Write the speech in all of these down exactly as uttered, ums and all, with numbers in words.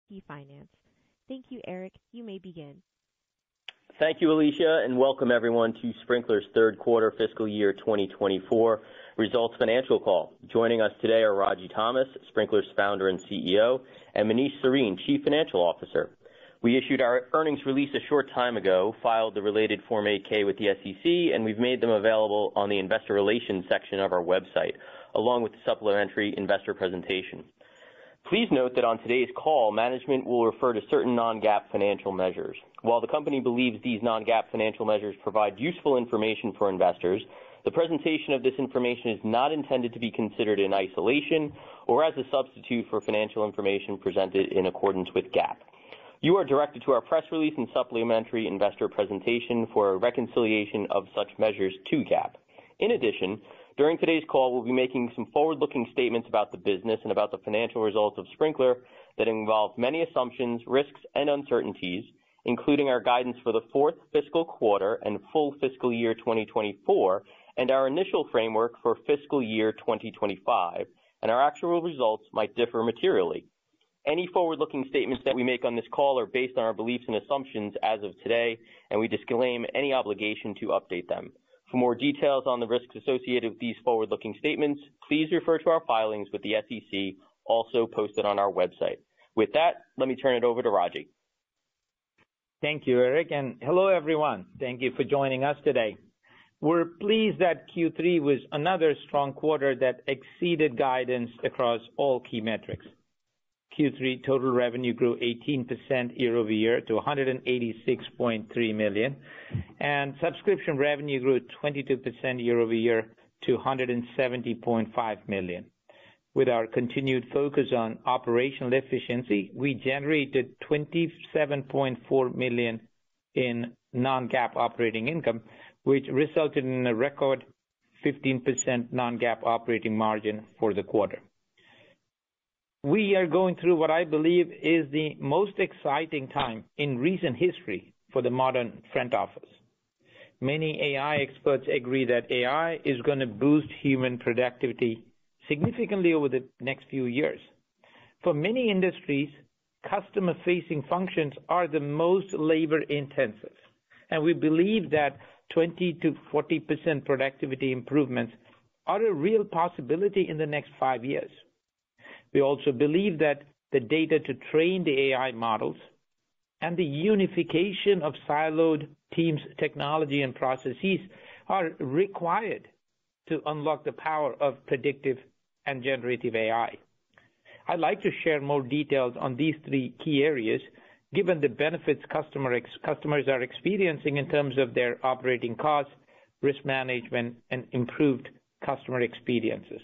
Key Finance. Thank you, Eric. You may begin. Thank you, Alicia, and welcome everyone to Sprinklr's third quarter fiscal year twenty twenty-four results financial call. Joining us today are Ragy Thomas, Sprinklr's founder and C E O, and Manish Sarin, Chief Financial Officer. We issued our earnings release a short time ago, filed the related Form eight K with the S E C, and we've made them available on the investor relations section of our website, along with the supplementary investor presentation. Please note that on today's call, management will refer to certain non-GAAP financial measures. While the company believes these non-GAAP financial measures provide useful information for investors, the presentation of this information is not intended to be considered in isolation or as a substitute for financial information presented in accordance with GAAP. You are directed to our press release and supplementary investor presentation for a reconciliation of such measures to GAAP. In addition, during today's call, we'll be making some forward-looking statements about the business and about the financial results of Sprinklr that involve many assumptions, risks, and uncertainties, including our guidance for the fourth fiscal quarter and full fiscal year twenty twenty-four, and our initial framework for fiscal year twenty twenty-five, and our actual results might differ materially. Any forward-looking statements that we make on this call are based on our beliefs and assumptions as of today, and we disclaim any obligation to update them. For more details on the risks associated with these forward-looking statements, please refer to our filings with the S E C, also posted on our website. With that, let me turn it over to Ragy. Thank you, Eric, and hello, everyone. Thank you for joining us today. We're pleased that Q three was another strong quarter that exceeded guidance across all key metrics. Q three total revenue grew eighteen percent year over year to one hundred eighty-six point three million dollars, and subscription revenue grew twenty-two percent year over year to one hundred seventy point five million dollars. With our continued focus on operational efficiency, we generated twenty-seven point four million dollars in non-GAAP operating income, which resulted in a record fifteen percent non-GAAP operating margin for the quarter. We are going through what I believe is the most exciting time in recent history for the modern front office. Many A I experts agree that A I is going to boost human productivity significantly over the next few years. For many industries, customer-facing functions are the most labor-intensive, and we believe that twenty to forty percent productivity improvements are a real possibility in the next five years. We also believe that the data to train the A I models and the unification of siloed teams' technology and processes are required to unlock the power of predictive and generative A I. I'd like to share more details on these three key areas, given the benefits customer ex- customers are experiencing in terms of their operating costs, risk management, and improved customer experiences.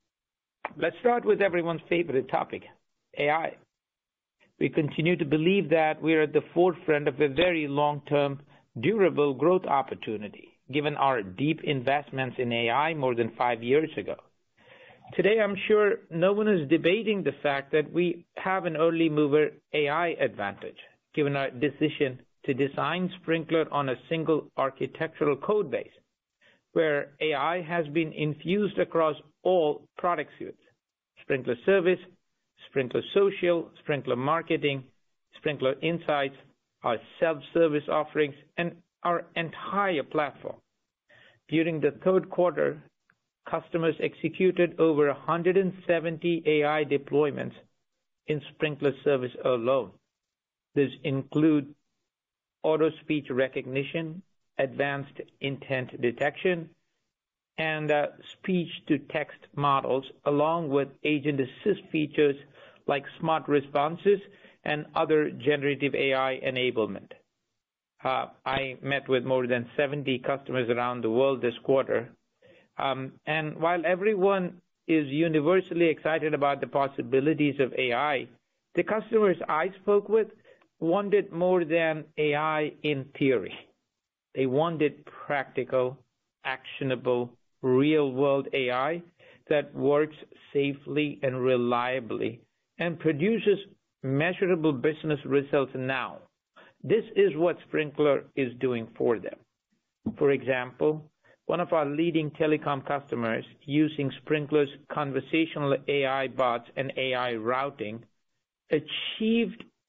Let's start with everyone's favorite topic, A I. We continue to believe that we are at the forefront of a very long-term, durable growth opportunity, given our deep investments in A I more than five years ago. Today, I'm sure no one is debating the fact that we have an early mover A I advantage, given our decision to design Sprinklr on a single architectural code base, where A I has been infused across all product suites: Sprinklr Service, Sprinklr Social, Sprinklr Marketing, Sprinklr Insights, our self-service offerings, and our entire platform. During the third quarter, customers executed over one hundred seventy A I deployments in Sprinklr Service alone. These include auto speech recognition, advanced intent detection, and uh, speech-to-text models, along with agent assist features like smart responses and other generative A I enablement. Uh, I met with more than seventy customers around the world this quarter, um, and while everyone is universally excited about the possibilities of A I, the customers I spoke with wanted more than A I in theory. They wanted practical, actionable, real-world A I that works safely and reliably and produces measurable business results now. This is what Sprinklr is doing for them. For example, one of our leading telecom customers using Sprinklr's conversational A I bots and A I routing achieved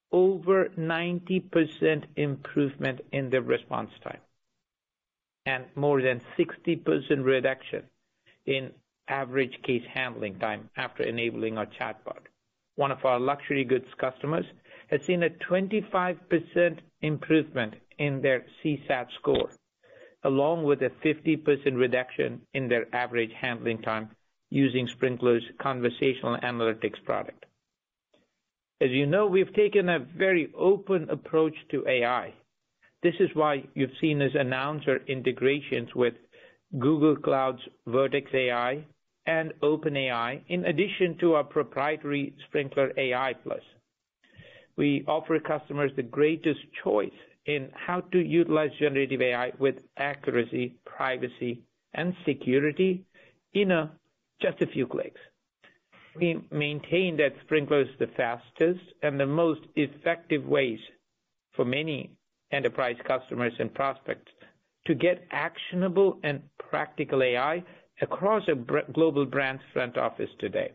over ninety percent improvement in their response time and more than sixty percent reduction in average case handling time after enabling our chatbot. One of our luxury goods customers has seen a twenty-five percent improvement in their C SAT score, along with a fifty percent reduction in their average handling time using Sprinklr's conversational analytics product. As you know, we've taken a very open approach to A I. This is why you've seen us announce our integrations with Google Cloud's Vertex A I and OpenAI, in addition to our proprietary Sprinklr A I Plus. We offer customers the greatest choice in how to utilize generative A I with accuracy, privacy, and security in a, just a few clicks. We maintain that Sprinklr is the fastest and the most effective ways for many enterprise customers and prospects to get actionable and practical A I across a global brand's front office today.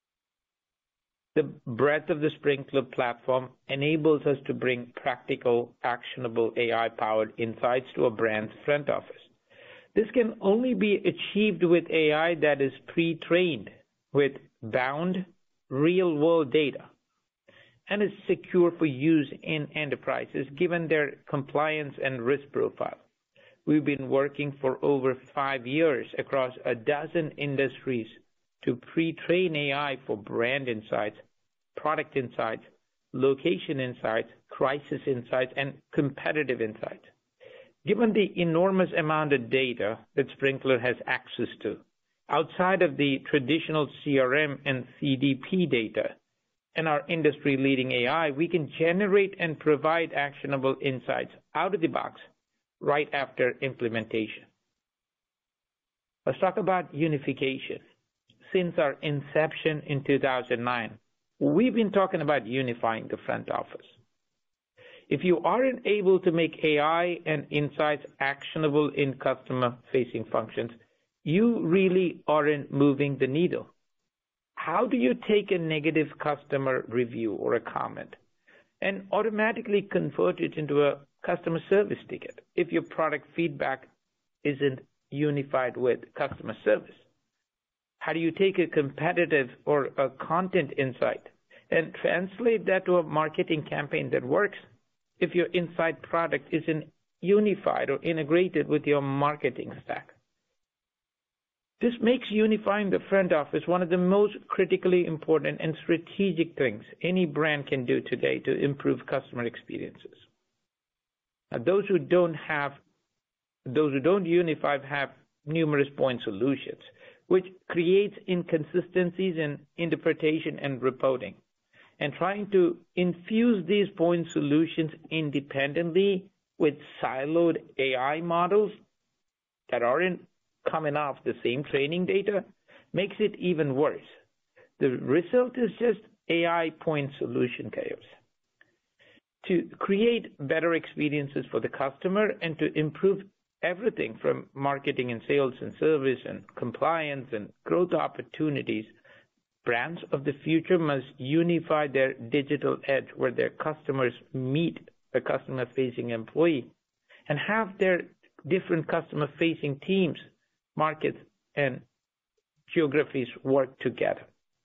The breadth of the Sprinklr platform enables us to bring practical, actionable A I-powered insights to a brand's front office. This can only be achieved with A I that is pre-trained with bound, real-world data and is secure for use in enterprises given their compliance and risk profile. We've been working for over five years across a dozen industries to pre-train A I for brand insights, product insights, location insights, crisis insights, and competitive insights. Given the enormous amount of data that Sprinklr has access to, outside of the traditional C R M and C D P data and our industry-leading A I, we can generate and provide actionable insights out of the box right after implementation. Let's talk about unification. Since our inception in two thousand nine, we've been talking about unifying the front office. If you aren't able to make A I and insights actionable in customer-facing functions, you really aren't moving the needle. How do you take a negative customer review or a comment and automatically convert it into a customer service ticket if your product feedback isn't unified with customer service? How do you take a competitive or a content insight and translate that to a marketing campaign that works if your inside product isn't unified or integrated with your marketing stack? This makes unifying the front office one of the most critically important and strategic things any brand can do today to improve customer experiences. Now, those who don't have, those who don't unify have numerous point solutions, which creates inconsistencies in interpretation and reporting. And trying to infuse these point solutions independently with siloed A I models that aren't coming off the same training data makes it even worse. The result is just A I point solution chaos. To create better experiences for the customer and to improve everything from marketing and sales and service and compliance and growth opportunities, brands of the future must unify their digital edge where their customers meet a customer-facing employee and have their different customer-facing teams, markets, and geographies work together.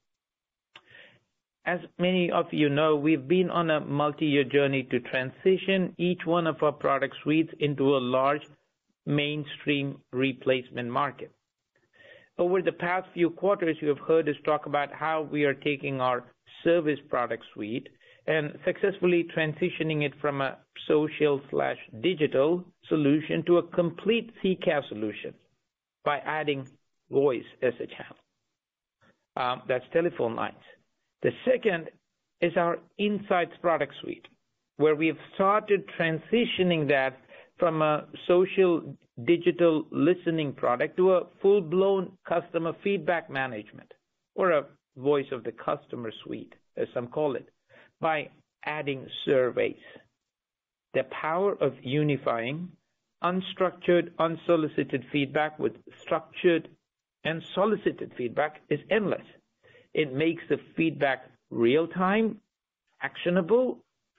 As many of you know, we've been on a multi-year journey to transition each one of our product suites into a large mainstream replacement market. Over the past few quarters, you have heard us talk about how we are taking our service product suite and successfully transitioning it from a social slash digital solution to a complete C C A S solution by adding voice as a channel. Um, that's telephone lines. The second is our Insights product suite, where we have started transitioning that from a social digital listening product to a full-blown customer feedback management, or a voice of the customer suite, as some call it, by adding surveys. The power of unifying unstructured, unsolicited feedback with structured and solicited feedback is endless. It makes the feedback real-time, actionable,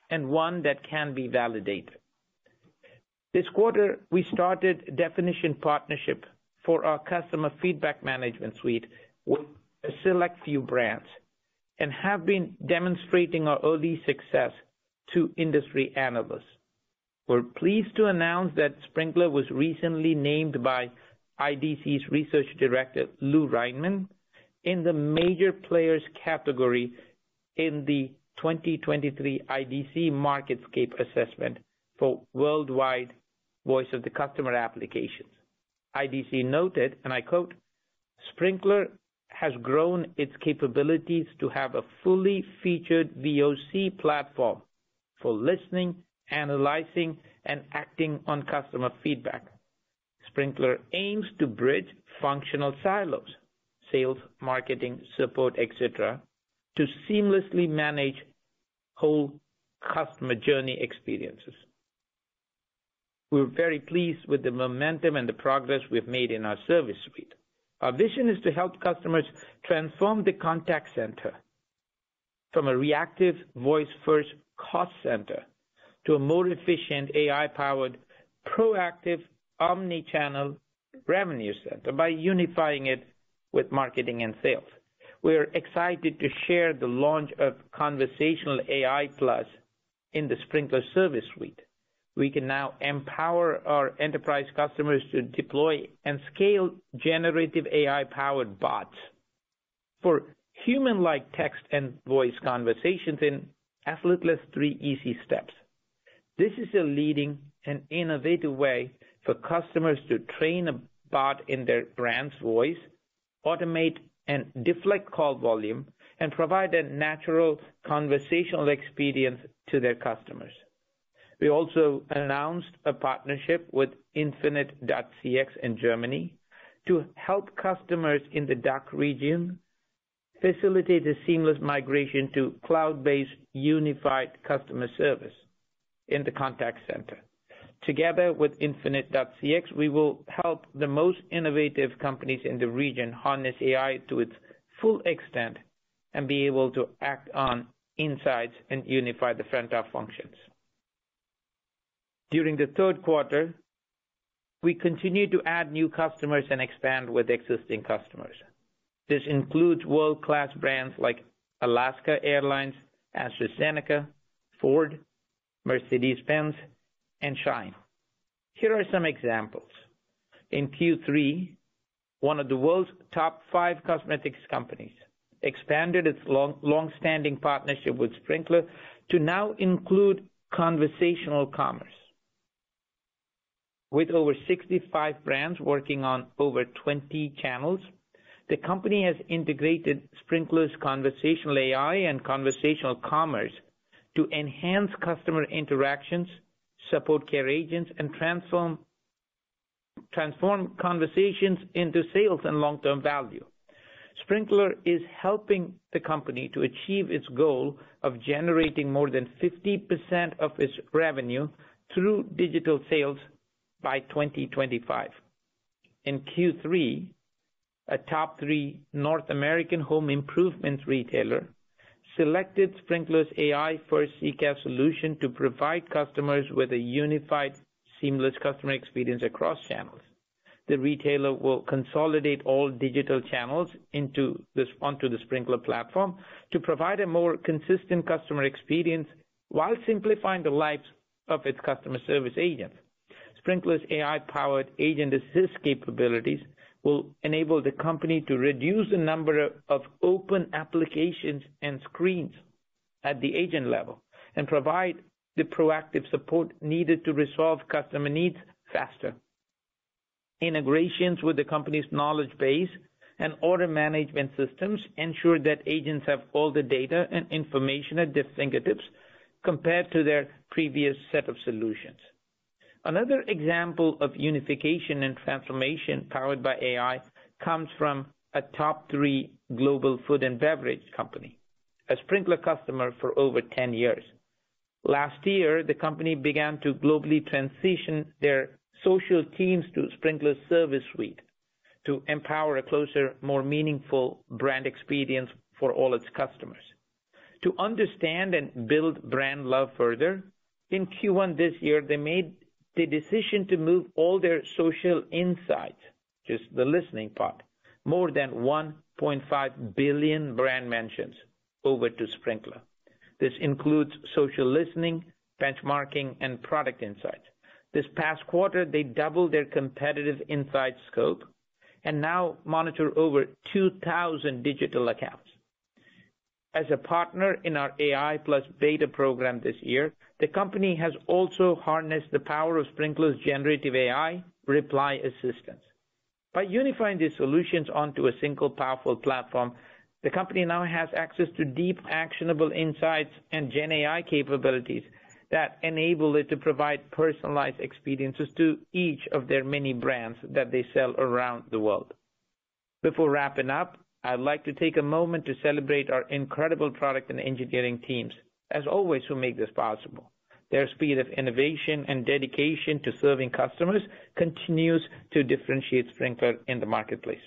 and one that can be validated. This quarter, we started definition partnership for our customer feedback management suite with a select few brands and have been demonstrating our early success to industry analysts. We're pleased to announce that Sprinklr was recently named by I D C's research director, Lou Reinman, in the major players category in the twenty twenty-three I D C MarketScape assessment for worldwide voice of the customer applications. I D C noted, and I quote, Sprinklr has grown its capabilities to have a fully featured V O C platform for listening, analyzing, and acting on customer feedback. Sprinklr aims to bridge functional silos, sales, marketing, support, et cetera, to seamlessly manage whole customer journey experiences. We're very pleased with the momentum and the progress we've made in our service suite. Our vision is to help customers transform the contact center from a reactive voice-first cost center to a more efficient A I-powered proactive omni-channel revenue center by unifying it with marketing and sales. We're excited to share the launch of Conversational A I Plus in the Sprinklr Service Suite. We can now empower our enterprise customers to deploy and scale generative A I-powered bots for human-like text and voice conversations in as little as three easy steps. This is a leading and innovative way for customers to train a bot in their brand's voice, automate and deflect call volume, and provide a natural conversational experience to their customers. We also announced a partnership with Infinite dot C X in Germany to help customers in the D A C H region facilitate a seamless migration to cloud-based unified customer service in the contact center. Together with Infinite dot C X, we will help the most innovative companies in the region harness A I to its full extent and be able to act on insights and unify the front-office functions. During the third quarter, we continue to add new customers and expand with existing customers. This includes world-class brands like Alaska Airlines, AstraZeneca, Ford, Mercedes-Benz, and Shine. Here are some examples. In Q three, one of the world's top five cosmetics companies expanded its long, long-standing partnership with Sprinklr to now include conversational commerce. With over sixty-five brands working on over twenty channels, the company has integrated Sprinklr's conversational A I and conversational commerce to enhance customer interactions, support care agents, and transform, transform conversations into sales and long-term value. Sprinklr is helping the company to achieve its goal of generating more than fifty percent of its revenue through digital sales by twenty twenty-five. In Q three, a top three North American home improvement retailer selected Sprinklr's A I-first C CAS solution to provide customers with a unified, seamless customer experience across channels. The retailer will consolidate all digital channels into this, onto the Sprinklr platform to provide a more consistent customer experience while simplifying the lives of its customer service agents. Sprinklr's A I-powered agent assist capabilities will enable the company to reduce the number of open applications and screens at the agent level and provide the proactive support needed to resolve customer needs faster. Integrations with the company's knowledge base and order management systems ensure that agents have all the data and information at their fingertips compared to their previous set of solutions. Another example of unification and transformation powered by A I comes from a top three global food and beverage company, a Sprinklr customer for over ten years. Last year, the company began to globally transition their social teams to Sprinklr Service Suite to empower a closer, more meaningful brand experience for all its customers. To understand and build brand love further, in Q one this year, they made the decision to move all their social insights, just the listening part, more than one point five billion brand mentions, over to Sprinklr. This includes social listening, benchmarking, and product insights. This past quarter, they doubled their competitive insight scope and now monitor over two thousand digital accounts. As a partner in our A I plus beta program this year, the company has also harnessed the power of Sprinklr's generative A I reply assistance. By unifying these solutions onto a single powerful platform, the company now has access to deep, actionable insights and Gen A I capabilities that enable it to provide personalized experiences to each of their many brands that they sell around the world. Before wrapping up, I'd like to take a moment to celebrate our incredible product and engineering teams, as always, who make this possible. Their speed of innovation and dedication to serving customers continues to differentiate Sprinklr in the marketplace.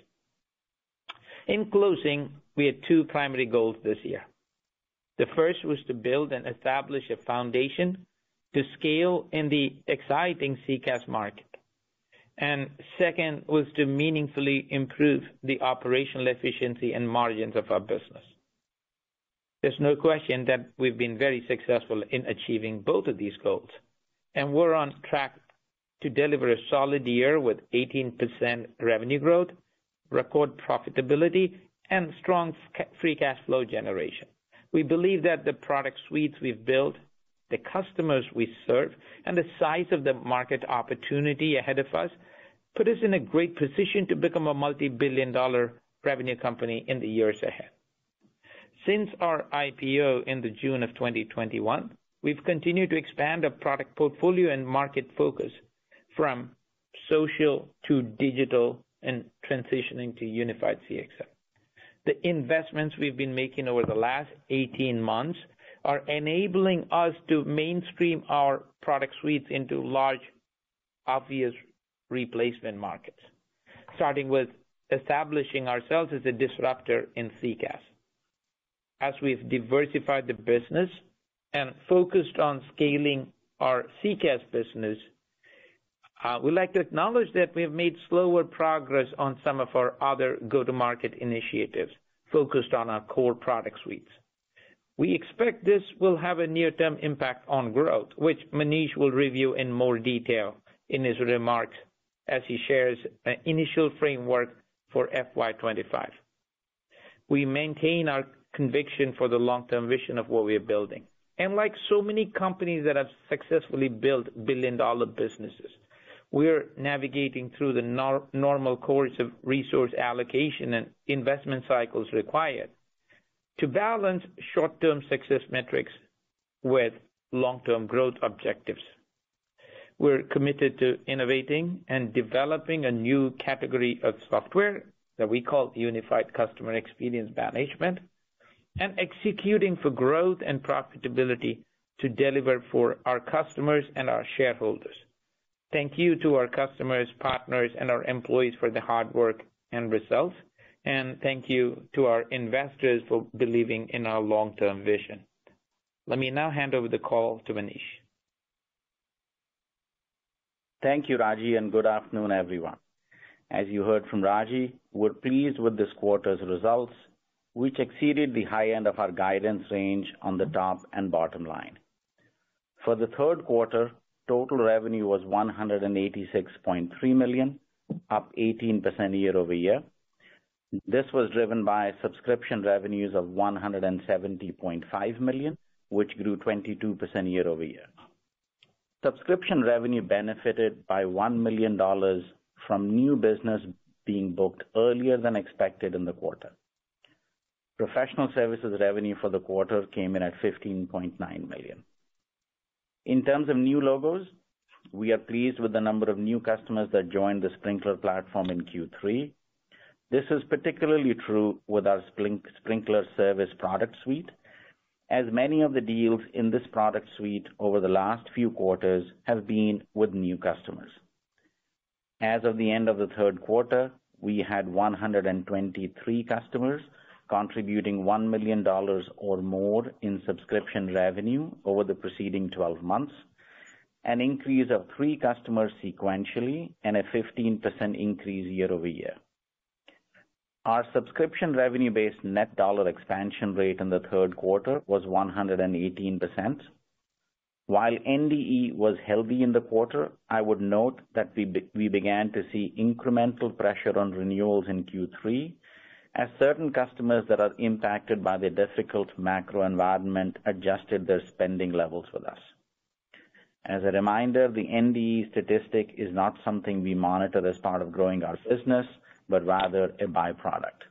In closing, we had two primary goals this year. The first was to build and establish a foundation to scale in the exciting C CaaS market. And second was to meaningfully improve the operational efficiency and margins of our business. There's no question that we've been very successful in achieving both of these goals, and we're on track to deliver a solid year with eighteen percent revenue growth, record profitability, and strong free cash flow generation. We believe that the product suites we've built, the customers we serve, and the size of the market opportunity ahead of us put us in a great position to become a multi-billion dollar revenue company in the years ahead. Since our I P O in the June of twenty twenty-one, we've continued to expand our product portfolio and market focus from social to digital and transitioning to unified C X M. The investments we've been making over the last eighteen months are enabling us to mainstream our product suites into large, obvious replacement markets, starting with establishing ourselves as a disruptor in C CaaS. As we've diversified the business and focused on scaling our C CaaS business, uh, we'd like to acknowledge that we have made slower progress on some of our other go-to-market initiatives focused on our core product suites. We expect this will have a near-term impact on growth, which Manish will review in more detail in his remarks as he shares an initial framework for F Y twenty-five. We maintain our conviction for the long-term vision of what we are building. And like so many companies that have successfully built billion-dollar businesses, we're navigating through the nor- normal course of resource allocation and investment cycles required to balance short-term success metrics with long-term growth objectives. We're committed to innovating and developing a new category of software that we call Unified Customer Experience Management, and executing for growth and profitability to deliver for our customers and our shareholders. Thank you to our customers, partners, and our employees for the hard work and results, and thank you to our investors for believing in our long-term vision. Let me now hand over the call to Manish. Thank you, Raji, and good afternoon, everyone. As you heard from Raji, we're pleased with this quarter's results, which exceeded the high end of our guidance range on the top and bottom line. For the third quarter, total revenue was one hundred eighty-six point three million dollars, up eighteen percent year over year. This was driven by subscription revenues of one hundred seventy point five million dollars, which grew twenty-two percent year over year. Subscription revenue benefited by one million dollars from new business being booked earlier than expected in the quarter. Professional services revenue for the quarter came in at fifteen point nine million dollars. In terms of new logos, we are pleased with the number of new customers that joined the Sprinklr platform in Q three. This is particularly true with our Sprinklr Service product suite, as many of the deals in this product suite over the last few quarters have been with new customers. As of the end of the third quarter, we had one hundred twenty-three customers contributing one million dollars or more in subscription revenue over the preceding twelve months, an increase of three customers sequentially, and a fifteen percent increase year-over-year. Our subscription revenue-based net dollar expansion rate in the third quarter was one hundred eighteen percent. While N D E was healthy in the quarter, I would note that we, be- we began to see incremental pressure on renewals in Q three as certain customers that are impacted by the difficult macro environment adjusted their spending levels with us. As a reminder, the N D E statistic is not something we monitor as part of growing our business, but rather a byproduct.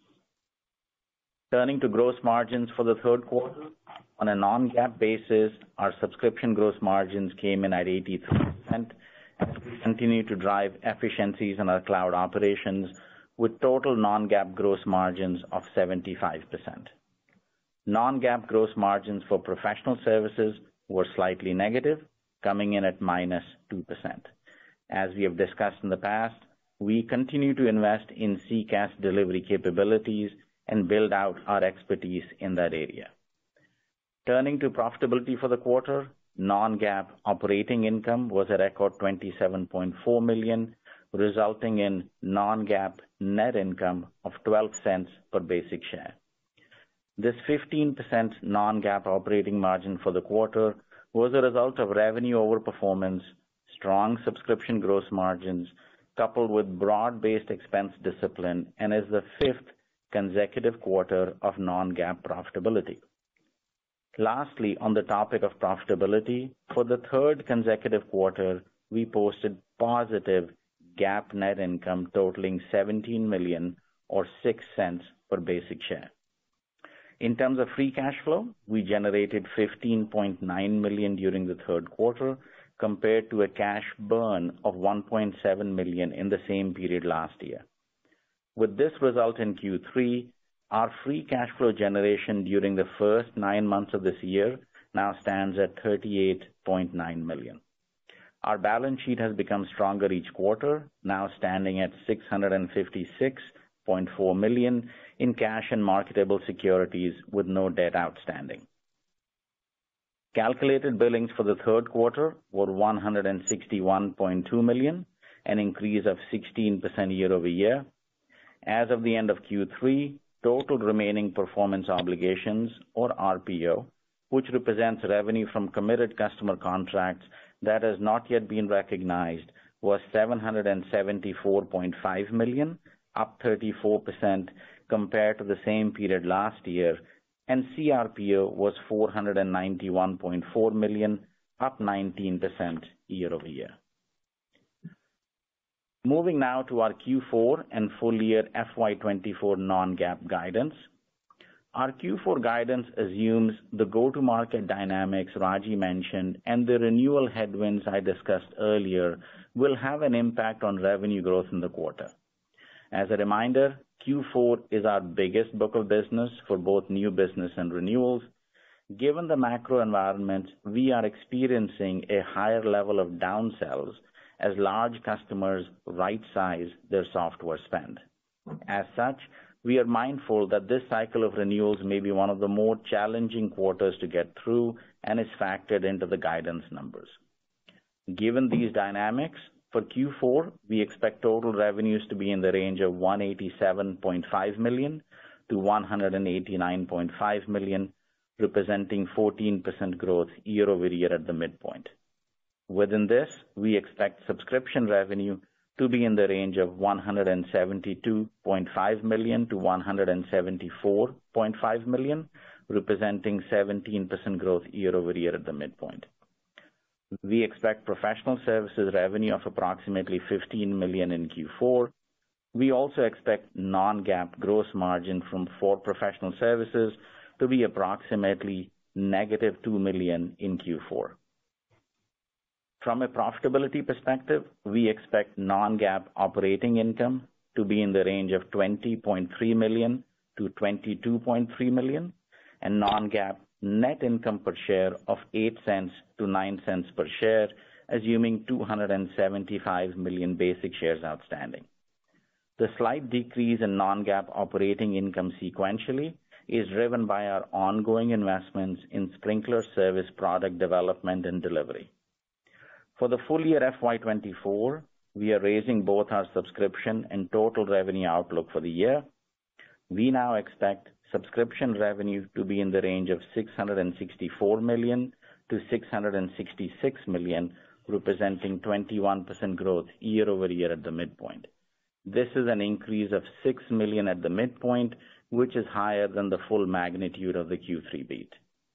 Turning to gross margins for the third quarter, on a non-GAAP basis, our subscription gross margins came in at eighty-three percent as we continue to drive efficiencies in our cloud operations with total non-GAAP gross margins of seventy-five percent. Non-GAAP gross margins for professional services were slightly negative, coming in at minus two percent. As we have discussed in the past, we continue to invest in C CaaS delivery capabilities and build out our expertise in that area. Turning to profitability for the quarter, non-GAAP operating income was a record twenty-seven point four million dollars, resulting in non-GAAP net income of twelve cents per basic share. This fifteen percent non-GAAP operating margin for the quarter was a result of revenue overperformance, strong subscription gross margins, coupled with broad-based expense discipline, and is the fifth consecutive quarter of non-GAAP profitability. Lastly, on the topic of profitability, for the third consecutive quarter, we posted positive GAAP net income totaling seventeen million dollars or six cents per basic share. In terms of free cash flow, we generated fifteen point nine million dollars during the third quarter compared to a cash burn of one point seven million dollars in the same period last year. With this result in Q three, our free cash flow generation during the first nine months of this year now stands at thirty-eight point nine million dollars. Our balance sheet has become stronger each quarter, now standing at six hundred fifty-six point four million dollars in cash and marketable securities with no debt outstanding. Calculated billings for the third quarter were one hundred sixty-one point two million dollars, an increase of sixteen percent year-over-year. As of the end of Q three, total remaining performance obligations, or R P O, which represents revenue from committed customer contracts that has not yet been recognized, was seven hundred seventy-four point five million dollars, up thirty-four percent compared to the same period last year, and C R P O was four hundred ninety-one point four million dollars, up nineteen percent year-over-year. Moving now to our Q four and full year F Y twenty-four non-GAAP guidance. Our Q four guidance assumes the go-to-market dynamics Raji mentioned and the renewal headwinds I discussed earlier will have an impact on revenue growth in the quarter. As a reminder, Q four is our biggest book of business for both new business and renewals. Given the macro environment, we are experiencing a higher level of downsells as large customers right-size their software spend. As such, we are mindful that this cycle of renewals may be one of the more challenging quarters to get through and is factored into the guidance numbers. Given these dynamics, for Q four, we expect total revenues to be in the range of one hundred eighty-seven point five million dollars to one hundred eighty-nine point five million dollars, representing fourteen percent growth year-over-year at the midpoint. Within this, we expect subscription revenue to be in the range of one hundred seventy-two point five million dollars to one hundred seventy-four point five million dollars, representing seventeen percent growth year-over-year at the midpoint. We expect professional services revenue of approximately fifteen million dollars in Q four. We also expect non-GAAP gross margin from for professional services to be approximately negative two million dollars in Q four. From a profitability perspective, we expect non-GAAP operating income to be in the range of twenty point three million dollars to twenty-two point three million dollars and non-GAAP net income per share of eight cents to nine cents per share, assuming two hundred seventy-five million basic shares outstanding. The slight decrease in non-GAAP operating income sequentially is driven by our ongoing investments in Sprinklr Service product development and delivery. For the full year F Y twenty-four, we are raising both our subscription and total revenue outlook for the year. We now expect subscription revenue to be in the range of six hundred sixty-four million to six hundred sixty-six million, representing twenty-one percent growth year over year at the midpoint. This is an increase of six million at the midpoint, which is higher than the full magnitude of the Q three beat.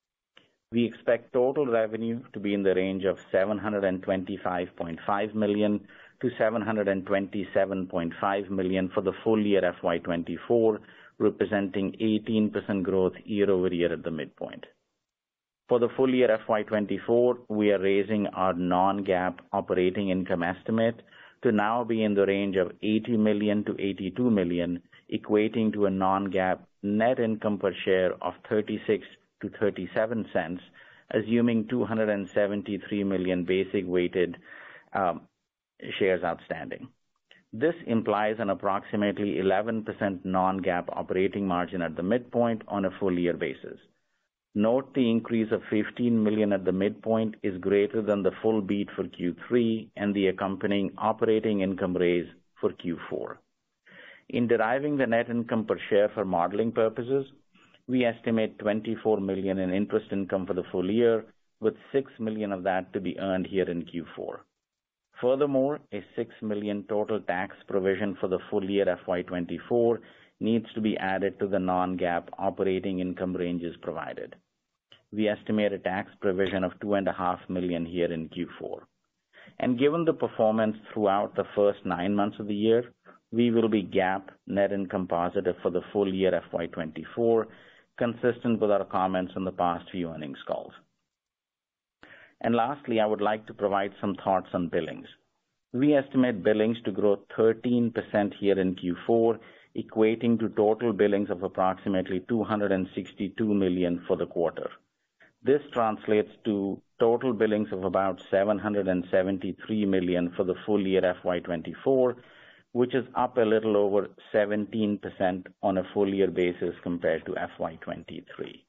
We expect total revenue to be in the range of seven hundred twenty-five point five million to seven hundred twenty-seven point five million for the full year F Y twenty-four, representing eighteen percent growth year over year at the midpoint. For the full year F Y twenty-four, we are raising our non-GAAP operating income estimate to now be in the range of eighty million to eighty-two million, equating to a non-GAAP net income per share of thirty-six to thirty-seven cents, assuming two hundred seventy-three million basic weighted um, shares outstanding. This implies an approximately eleven percent non-GAAP operating margin at the midpoint on a full year basis. Note the increase of fifteen million at the midpoint is greater than the full beat for Q three and the accompanying operating income raise for Q four. In deriving the net income per share for modeling purposes, we estimate twenty-four million in interest income for the full year, with six million of that to be earned here in Q four. Furthermore, a six million total tax provision for the full year F Y twenty-four needs to be added to the non-GAAP operating income ranges provided. We estimate a tax provision of two point five million dollars here in Q four. And given the performance throughout the first nine months of the year, we will be GAAP net income positive for the full year F Y twenty-four, consistent with our comments on the past few earnings calls. And lastly, I would like to provide some thoughts on billings. We estimate billings to grow thirteen percent here in Q four, equating to total billings of approximately two hundred sixty-two million dollars for the quarter. This translates to total billings of about seven hundred seventy-three million dollars for the full year F Y twenty-four, which is up a little over seventeen percent on a full year basis compared to F Y twenty-three.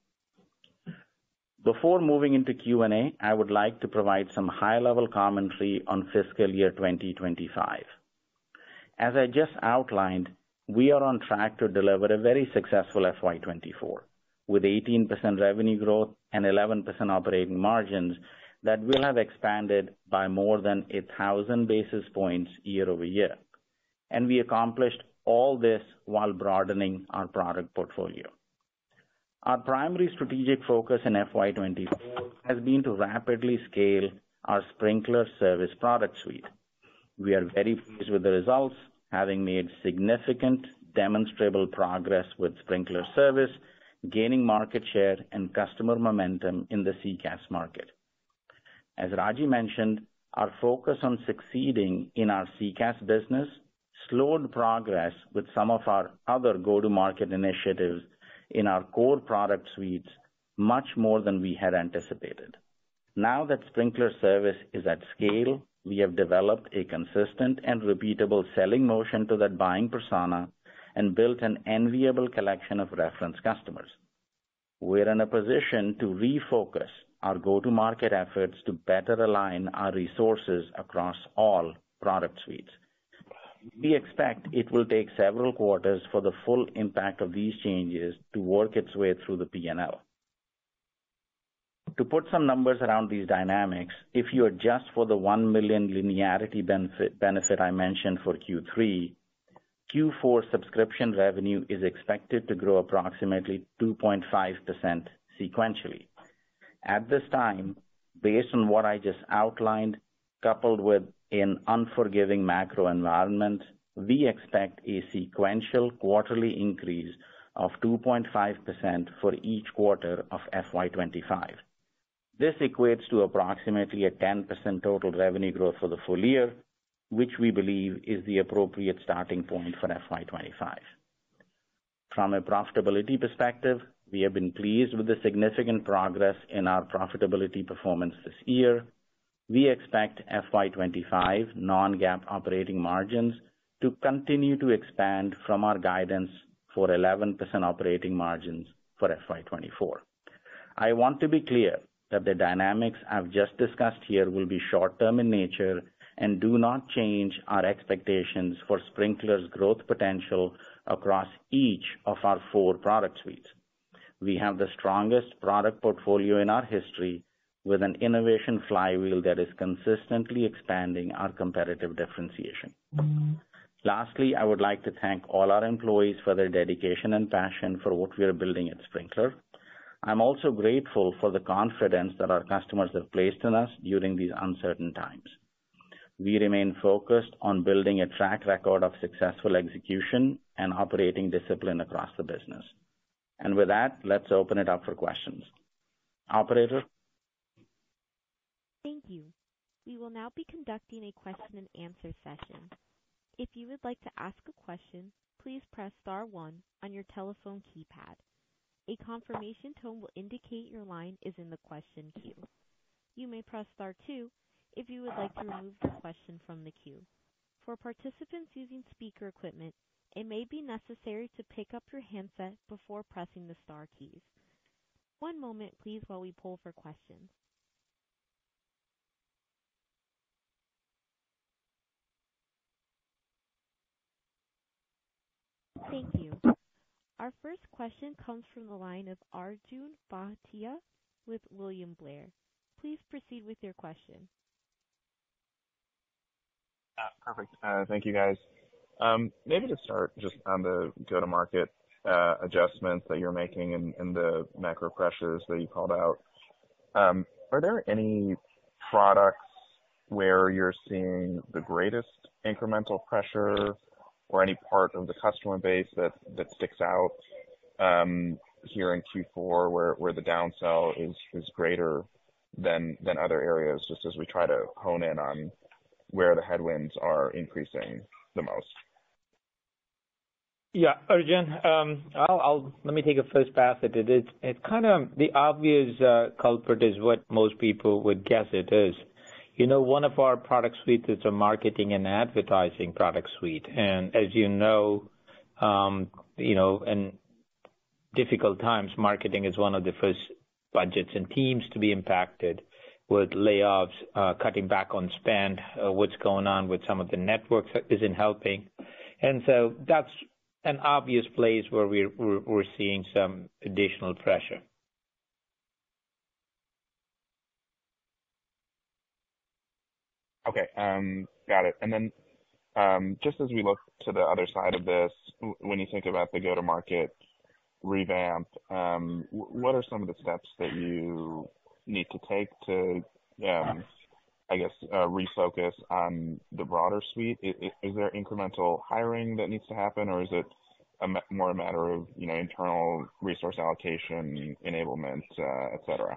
Before moving into Q and A, I would like to provide some high-level commentary on fiscal year twenty twenty-five. As I just outlined, we are on track to deliver a very successful F Y twenty-four, with eighteen percent revenue growth and eleven percent operating margins that will have expanded by more than one thousand basis points year over year. And we accomplished all this while broadening our product portfolio. Our primary strategic focus in F Y twenty-four has been to rapidly scale our Sprinklr Service product suite. We are very pleased with the results, having made significant demonstrable progress with Sprinklr Service, gaining market share and customer momentum in the C CaaS market. As Raji mentioned, our focus on succeeding in our C CaaS business slowed progress with some of our other go-to-market initiatives in our core product suites much more than we had anticipated. Now that Sprinklr Service is at scale, we have developed a consistent and repeatable selling motion to that buying persona and built an enviable collection of reference customers. We're in a position to refocus our go-to-market efforts to better align our resources across all product suites. We expect it will take several quarters for the full impact of these changes to work its way through the P and L. To put some numbers around these dynamics, if you adjust for the one million linearity benefit, benefit I mentioned for Q three, Q four subscription revenue is expected to grow approximately two point five percent sequentially. At this time, based on what I just outlined, coupled with an unforgiving macro environment, we expect a sequential quarterly increase of two point five percent for each quarter of F Y twenty-five. This equates to approximately a ten percent total revenue growth for the full year, which we believe is the appropriate starting point for F Y twenty-five. From a profitability perspective, we have been pleased with the significant progress in our profitability performance this year. We expect F Y twenty-five non-GAAP operating margins to continue to expand from our guidance for eleven percent operating margins for F Y twenty-four. I want to be clear that the dynamics I've just discussed here will be short-term in nature and do not change our expectations for Sprinklr's growth potential across each of our four product suites. We have the strongest product portfolio in our history with an innovation flywheel that is consistently expanding our competitive differentiation. Mm-hmm. Lastly, I would like to thank all our employees for their dedication and passion for what we are building at Sprinklr. I'm also grateful for the confidence that our customers have placed in us during these uncertain times. We remain focused on building a track record of successful execution and operating discipline across the business. And with that, let's open it up for questions. Operator? Thank you. We will now be conducting a question and answer session. If you would like to ask a question, please press star one on your telephone keypad. A confirmation tone will indicate your line is in the question queue. You may press star two if you would like to remove your question from the queue. For participants using speaker equipment, it may be necessary to pick up your handset before pressing the star keys. One moment, please, while we poll for questions. Thank you. Our first question comes from the line of Arjun Bhatia with William Blair. Please proceed with your question. Uh, perfect. Uh, thank you, guys. Um, maybe to start just on the go-to-market uh, adjustments that you're making and, and the macro pressures that you called out. Um, are there any products where you're seeing the greatest incremental pressure or any part of the customer base that, that sticks out um, here in Q four where, where the downsell is, is greater than, than other areas, just as we try to hone in on where the headwinds are increasing the most? Yeah, Arjun, um, I'll, I'll, let me take a first pass at it. It's, it's kind of the obvious uh, culprit is what most people would guess it is. You know, one of our product suites is a marketing and advertising product suite. And as you know, um, you know, in difficult times, marketing is one of the first budgets and teams to be impacted with layoffs, uh, cutting back on spend, uh, what's going on with some of the networks isn't helping. And so that's an obvious place where we're, we're, we're seeing some additional pressure. Okay, um, got it. And then um, just as we look to the other side of this, when you think about the go-to-market revamp, um, what are some of the steps that you need to take to, um, I guess, uh, refocus on the broader suite? Is, is there incremental hiring that needs to happen, or is it a, more a matter of, you know, internal resource allocation, enablement, uh, et cetera?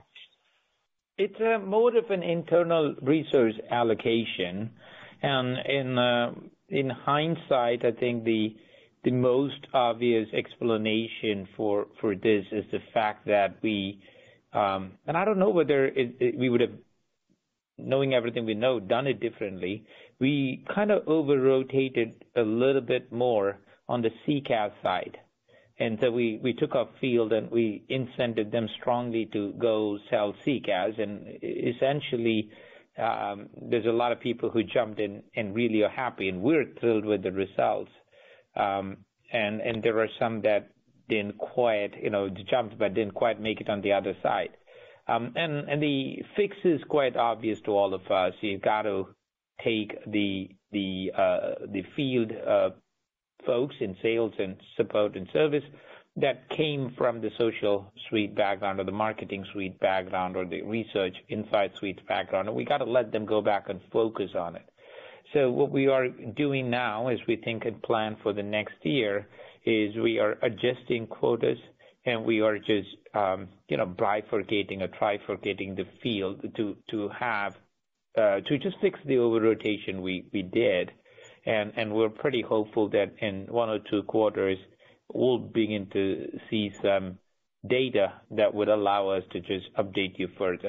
It's a more of an internal resource allocation, and in uh, in hindsight, I think the the most obvious explanation for, for this is the fact that we, um, and I don't know whether it, it, we would have, knowing everything we know, done it differently. We kind of over-rotated a little bit more on the C CaaS side. And so we, we took our field and we incented them strongly to go sell C CaaS. And essentially, um, there's a lot of people who jumped in and really are happy, and we're thrilled with the results. Um, and, and there are some that didn't quite, you know, jumped but didn't quite make it on the other side. Um, and, and the fix is quite obvious to all of us. You've got to take the the uh, the field uh, folks in sales and support and service that came from the social suite background or the marketing suite background or the research insight suite background, and we got to let them go back and focus on it. So what we are doing now as we think and plan for the next year is we are adjusting quotas, and we are just, um, you know, bifurcating or trifurcating the field to, to have, uh, to just fix the over-rotation we, we did. And, and we're pretty hopeful that in one or two quarters, we'll begin to see some data that would allow us to just update you further.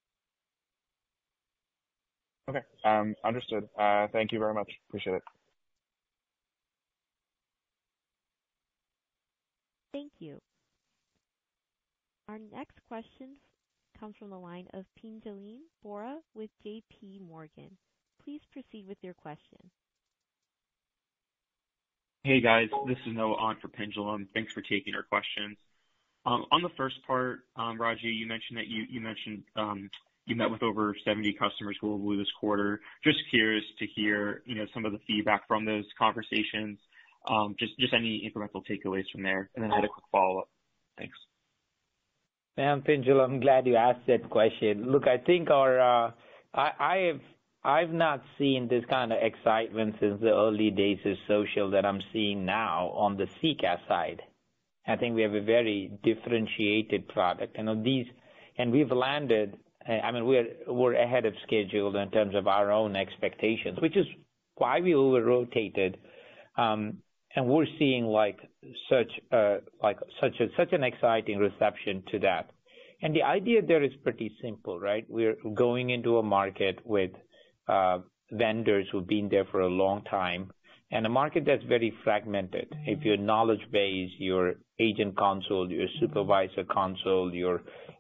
Okay, um, understood. Uh, thank you very much. Appreciate it. Thank you. Our next question comes from the line of Pinjalim Bora with J P Morgan. Please proceed with your question. Hey, guys. This is Noah on for Pinjalim. Thanks for taking our questions. Um, on the first part, um, Raji, you mentioned that you, you mentioned um, you met with over seventy customers globally this quarter. Just curious to hear, you know, some of the feedback from those conversations, um, just, just any incremental takeaways from there. And then I had a quick follow-up. Thanks. Man, Pinjalim, I'm glad you asked that question. Look, I think our, uh, I, I have, I've not seen this kind of excitement since the early days of social that I'm seeing now on the C CaaS side. I think we have a very differentiated product. You know, these, and we've landed, I mean, we're, we're ahead of schedule in terms of our own expectations, which is why we over-rotated. Um, and we're seeing like such, uh, like such a, such an exciting reception to that. And the idea there is pretty simple, right? We're going into a market with, uh, vendors who've been there for a long time, and a market that's very fragmented. If your knowledge base, your agent console, your supervisor console, your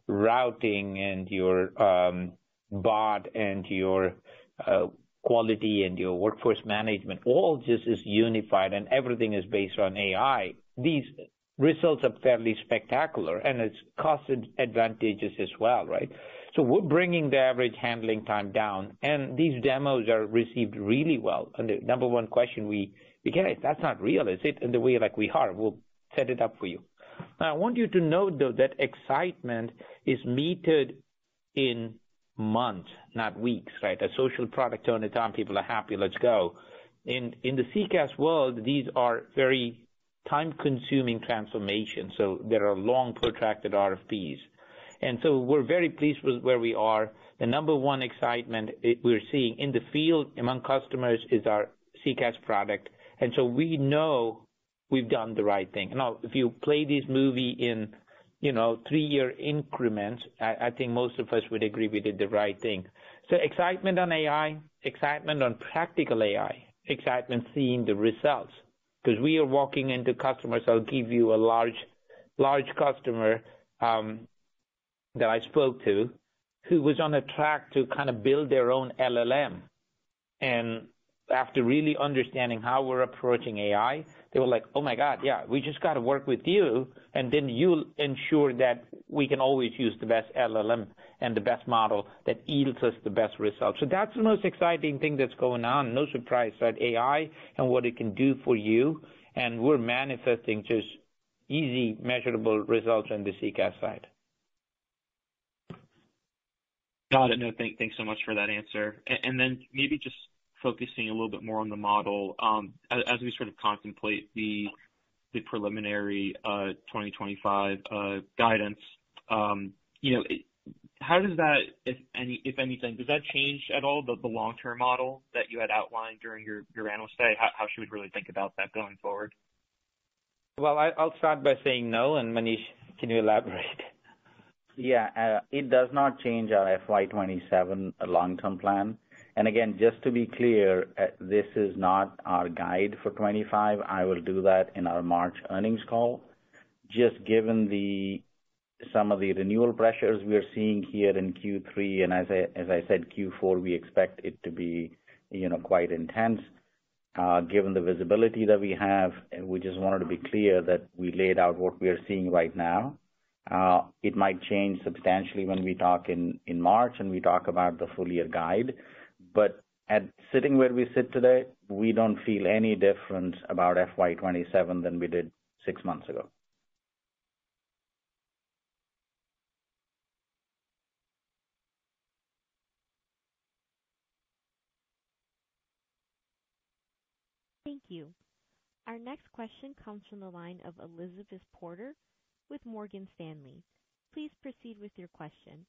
routing and your um, bot and your uh, quality and your workforce management, all just is unified and everything is based on A I, these results are fairly spectacular, and it's cost advantageous as well, right? So we're bringing the average handling time down, and these demos are received really well. And the number one question we, we get is, that's not real, is it? In the way like we are, we'll set it up for you. Now, I want you to note, though, that excitement is metered in months, not weeks, right? A social product turned it on, people are happy, let's go. In, in the C CaaS world, these are very time-consuming transformations, so there are long, protracted R F Ps. And so we're very pleased with where we are. The number one excitement we're seeing in the field among customers is our C CaaS product. And so we know we've done the right thing. Now, if you play this movie in, you know, three-year increments, I, I think most of us would agree we did the right thing. So excitement on A I, excitement on practical A I, excitement seeing the results. Because we are walking into customers. I'll give you a large, large customer, um, that I spoke to, who was on a track to kind of build their own L L M. And after really understanding how we're approaching A I, they were like, oh my God, yeah, we just got to work with you, and then you'll ensure that we can always use the best L L M and the best model that yields us the best results. So that's the most exciting thing that's going on. No surprise, right? A I and what it can do for you, and we're manifesting just easy, measurable results on the C CaaS side. Got it. No, thank, thanks so much for that answer. And, and then maybe just focusing a little bit more on the model, um, as, as we sort of contemplate the the preliminary uh, twenty twenty-five uh, guidance, um, you know, it, how does that, if any, if anything, does that change at all the, the long-term model that you had outlined during your, your analyst day? How, how should we really think about that going forward? Well, I, I'll start by saying no, and Manish, can you elaborate? Yeah, uh, it does not change our F Y twenty-seven long-term plan. And again, just to be clear, uh, this is not our guide for twenty-five. I will do that in our March earnings call. Just given the some of the renewal pressures we are seeing here in Q three, and as I, as I said, Q four, we expect it to be, you know, quite intense. Uh, given the visibility that we have, we just wanted to be clear that we laid out what we are seeing right now. Uh, it might change substantially when we talk in, in March and we talk about the full year guide. But at sitting where we sit today, we don't feel any difference about F Y twenty-seven than we did six months ago. Thank you. Our next question comes from the line of Elizabeth Porter with Morgan Stanley. Please proceed with your question.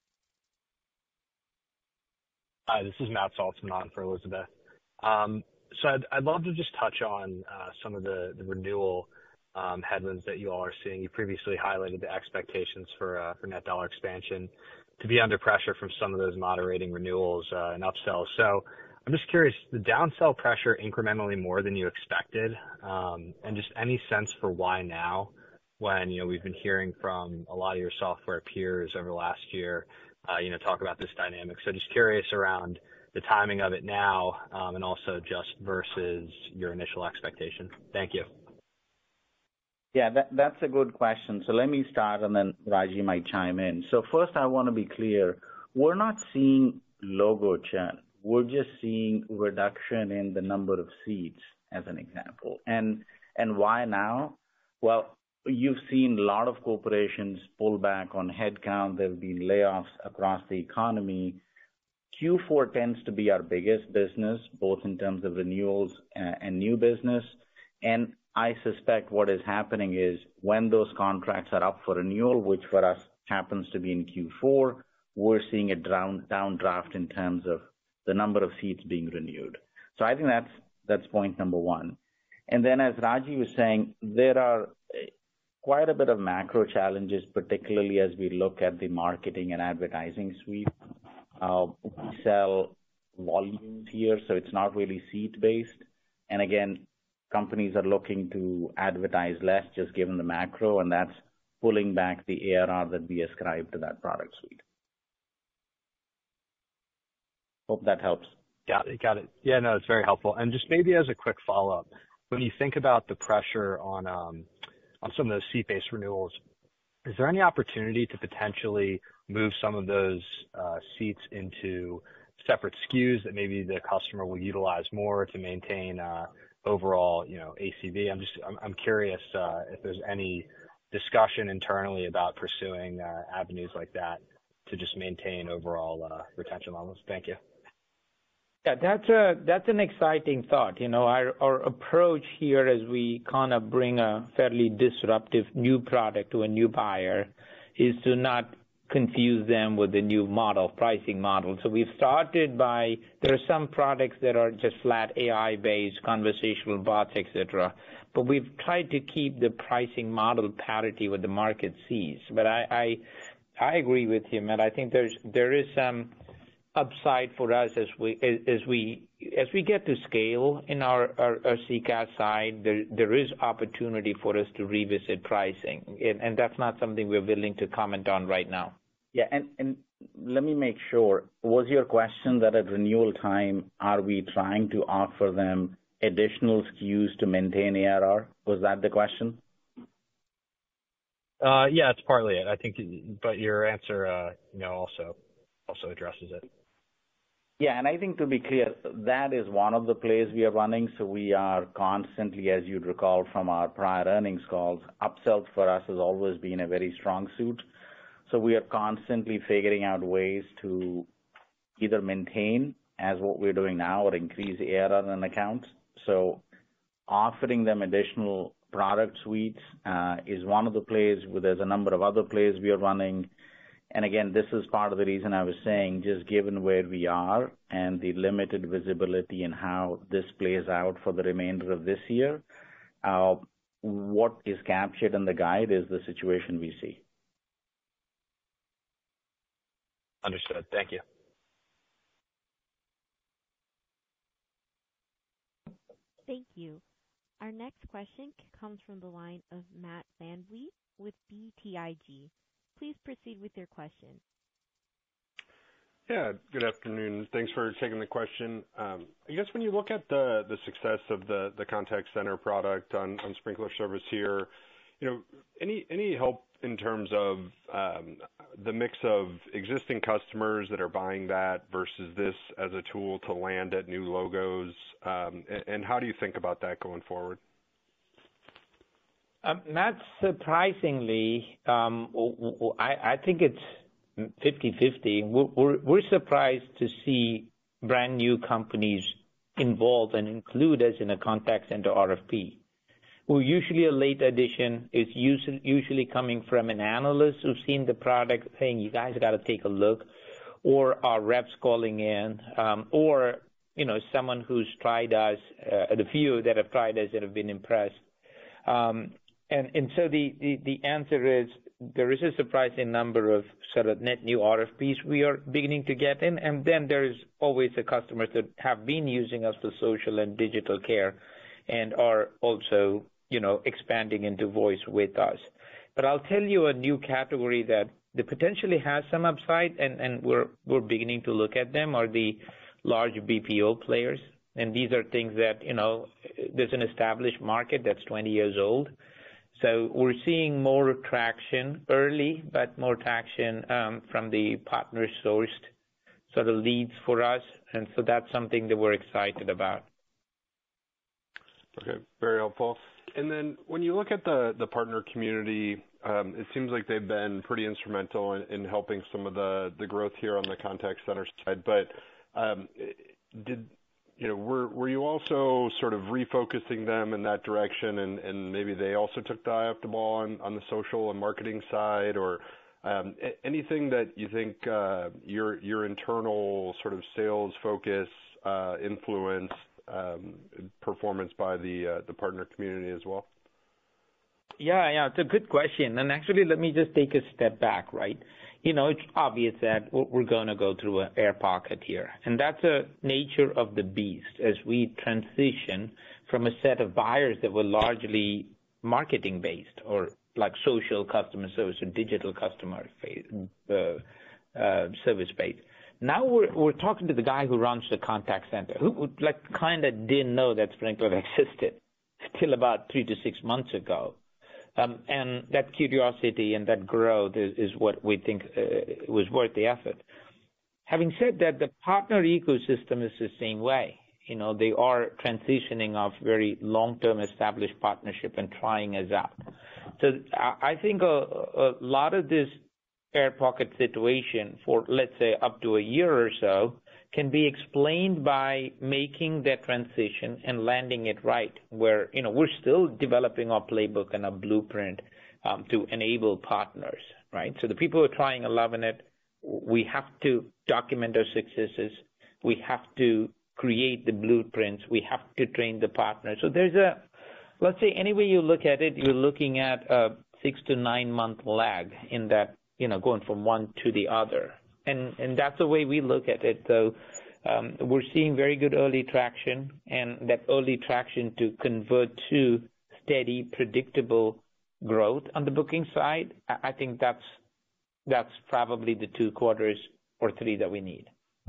Hi, this is Matt Saltzman on for Elizabeth. Um, so I'd, I'd love to just touch on uh, some of the, the renewal um, headwinds that you all are seeing. You previously highlighted the expectations for uh, for net dollar expansion to be under pressure from some of those moderating renewals uh, and upsells. So I'm just curious, the downsell pressure incrementally more than you expected, um, and just any sense for why now? when, you know, we've been hearing from a lot of your software peers over the last year, uh, you know, talk about this dynamic. So just curious around the timing of it now, um, and also just versus your initial expectation. Thank you. Yeah, that, that's a good question. So let me start, and then Raji might chime in. So first, I want to be clear. We're not seeing logo churn. We're just seeing reduction in the number of seats, as an example. And and why now? Well, you've seen a lot of corporations pull back on headcount. There have been layoffs across the economy. Q four tends to be our biggest business, both in terms of renewals and new business. And I suspect what is happening is when those contracts are up for renewal, which for us happens to be in Q four, we're seeing a down, downdraft in terms of the number of seats being renewed. So I think that's that's point number one. And then as Raji was saying, there are quite a bit of macro challenges, particularly as we look at the marketing and advertising suite. Uh, we sell volumes here, so it's not really seat-based. And again, companies are looking to advertise less just given the macro, and that's pulling back the A R R that we ascribe to that product suite. Hope that helps. Got it. Got it. Yeah, no, it's very helpful. And just maybe as a quick follow-up, when you think about the pressure on um, on some of those seat-based renewals, is there any opportunity to potentially move some of those uh, seats into separate S K Us that maybe the customer will utilize more to maintain uh, overall, you know, A C V? I'm just, I'm, I'm curious uh, if there's any discussion internally about pursuing uh, avenues like that to just maintain overall uh, retention levels. Thank you. Yeah, that's a that's an exciting thought. You know, our our approach here as we kind of bring a fairly disruptive new product to a new buyer is to not confuse them with the new model, pricing model. So we've started by, there are some products that are just flat A I-based, conversational bots, et cetera. But we've tried to keep the pricing model parity with the market sees. But I, I, I agree with you, Matt. I think there's there is some upside for us as we as we as we get to scale in our, our, our C CaaS side. There there is opportunity for us to revisit pricing, and, and that's not something we're willing to comment on right now. Yeah, and, and let me make sure, was your question that at renewal time, are we trying to offer them additional S K Us to maintain A R R? Was that the question? Uh, yeah, it's partly it. I think, but your answer, uh, you know, also also addresses it. Yeah, and I think to be clear, that is one of the plays we are running. So we are constantly, as you'd recall from our prior earnings calls, upsells for us has always been a very strong suit. So we are constantly figuring out ways to either maintain as what we're doing now or increase A R R in accounts. So offering them additional product suites uh, is one of the plays. There's a number of other plays we are running. And again, this is part of the reason I was saying, just given where we are and the limited visibility in how this plays out for the remainder of this year, uh, what is captured in the guide is the situation we see. Understood. Thank you. Thank you. Our next question comes from the line of Matt VanVliet with B T I G. Please proceed with your question. Yeah, good afternoon. Thanks for taking the question. Um, I guess when you look at the, the success of the, the contact center product on, on Sprinklr Service here, you know, any any help in terms of um, the mix of existing customers that are buying that versus this as a tool to land at new logos, um, and, and how do you think about that going forward? Um, not surprisingly, um, I, I think it's fifty-fifty. We're, we're, we're surprised to see brand new companies involved and include us in a contact center R F P. We're usually a late addition. It's usually, usually coming from an analyst who's seen the product saying, you guys got to take a look, or our reps calling in, um, or, you know, someone who's tried us, uh, the few that have tried us that have been impressed. Um, and, and so the, the, the answer is there is a surprising number of sort of net new R F Ps we are beginning to get in, and then there's always the customers that have been using us for social and digital care and are also, you know, expanding into voice with us. But I'll tell you a new category that that potentially has some upside, and, and we're we're beginning to look at them, are the large B P O players. And these are things that, you know, there's an established market that's twenty years old. So we're seeing more traction early, but more traction um, from the partner-sourced sort of leads for us. And so that's something that we're excited about. Okay, very helpful. And then when you look at the, the partner community, um, it seems like they've been pretty instrumental in, in helping some of the, the growth here on the contact center side. But um, did you know were were you also sort of refocusing them in that direction, and, and maybe they also took the eye off the ball on, on the social and marketing side, or um, anything that you think uh, your your internal sort of sales focus uh, influence um, performance by the uh, the partner community as well? Yeah, yeah, it's a good question. And actually, let me just take a step back, right? You know, it's obvious that we're going to go through an air pocket here. And that's a nature of the beast as we transition from a set of buyers that were largely marketing-based or like social customer service or digital customer uh, uh, service-based. Now we're we're talking to the guy who runs the contact center, who like kind of didn't know that Sprinklr existed till about three to six months ago. Um, and that curiosity and that growth is, is what we think uh, was worth the effort. Having said that, the partner ecosystem is the same way. You know, they are transitioning off very long-term established partnership and trying us out. So I think a, a lot of this air pocket situation for, let's say, up to a year or so can be explained by making that transition and landing it right, where, you know, we're still developing our playbook and our blueprint um, to enable partners, right? So the people who are trying and loving it, we have to document our successes. We have to create the blueprints. We have to train the partners. So there's a, let's say, any way you look at it, you're looking at a six to nine month lag in that, you know, going from one to the other. And and that's the way we look at it. So um, we're seeing very good early traction, and that early traction to convert to steady, predictable growth on the booking side, I think that's that's probably the two quarters or three that we need.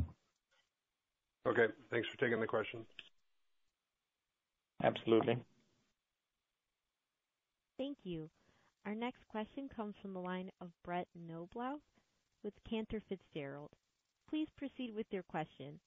Okay, thanks for taking the question. Absolutely. Thank you. Our next question comes from the line of Brett Knoblauch with Cantor Fitzgerald. Please proceed with your question.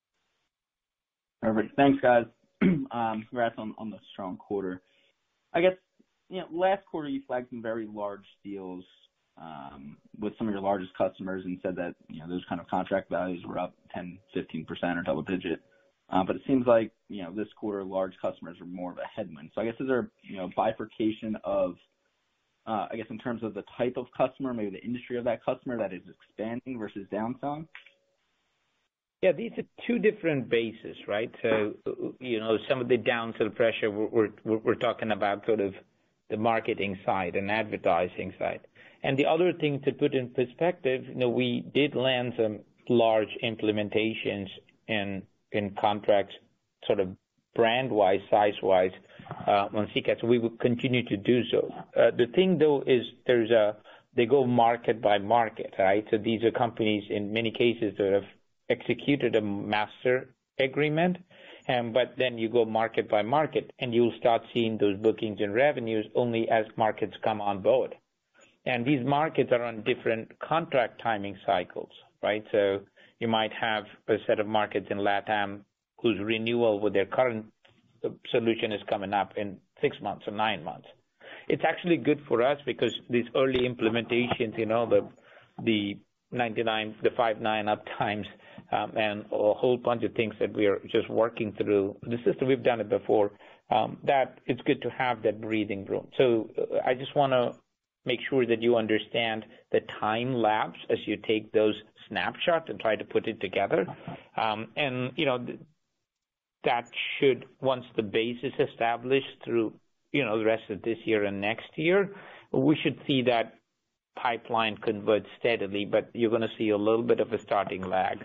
Perfect. Thanks, guys. um, congrats on, on the strong quarter. I guess, you know, last quarter you flagged some very large deals um, with some of your largest customers and said that, you know, those kind of contract values were up ten, fifteen percent or double digit. Uh, but it seems like, you know, this quarter large customers are more of a headwind. So I guess is there, you know, bifurcation of Uh, I guess in terms of the type of customer, maybe the industry of that customer that is expanding versus downselling? Yeah, these are two different bases, right? So, you know, some of the downsell pressure, we're, we're, we're talking about sort of the marketing side and advertising side. And the other thing to put in perspective, you know, we did land some large implementations in, in contracts sort of brand-wise, size-wise, uh, on C CAT, so we will continue to do so. Uh, the thing, though, is there's a they go market by market, right? So these are companies, in many cases, that have executed a master agreement, and but then you go market by market, and you'll start seeing those bookings and revenues only as markets come on board. And these markets are on different contract timing cycles, right? So you might have a set of markets in LATAM whose renewal with their current solution is coming up in six months or nine months. It's actually good for us because these early implementations, you know, the the ninety-nine, the five nine uptimes, um, and a whole bunch of things that we are just working through the system. We've done it before. Um, that it's good to have that breathing room. So uh, I just want to make sure that you understand the time lapse as you take those snapshots and try to put it together. Um, and you know. Th- That should, once the base is established through, you know, the rest of this year and next year, we should see that pipeline convert steadily, but you're going to see a little bit of a starting lag.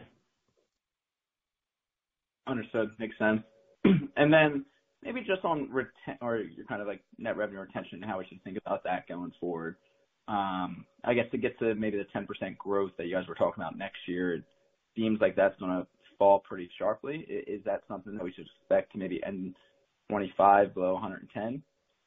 Understood. Makes sense. And then maybe just on reten- or your kind of like net revenue retention and how we should think about that going forward. Um, I guess to get to maybe the ten percent growth that you guys were talking about next year, it seems like that's going to fall pretty sharply. Is that something that we should expect to maybe end twenty-five below one hundred ten?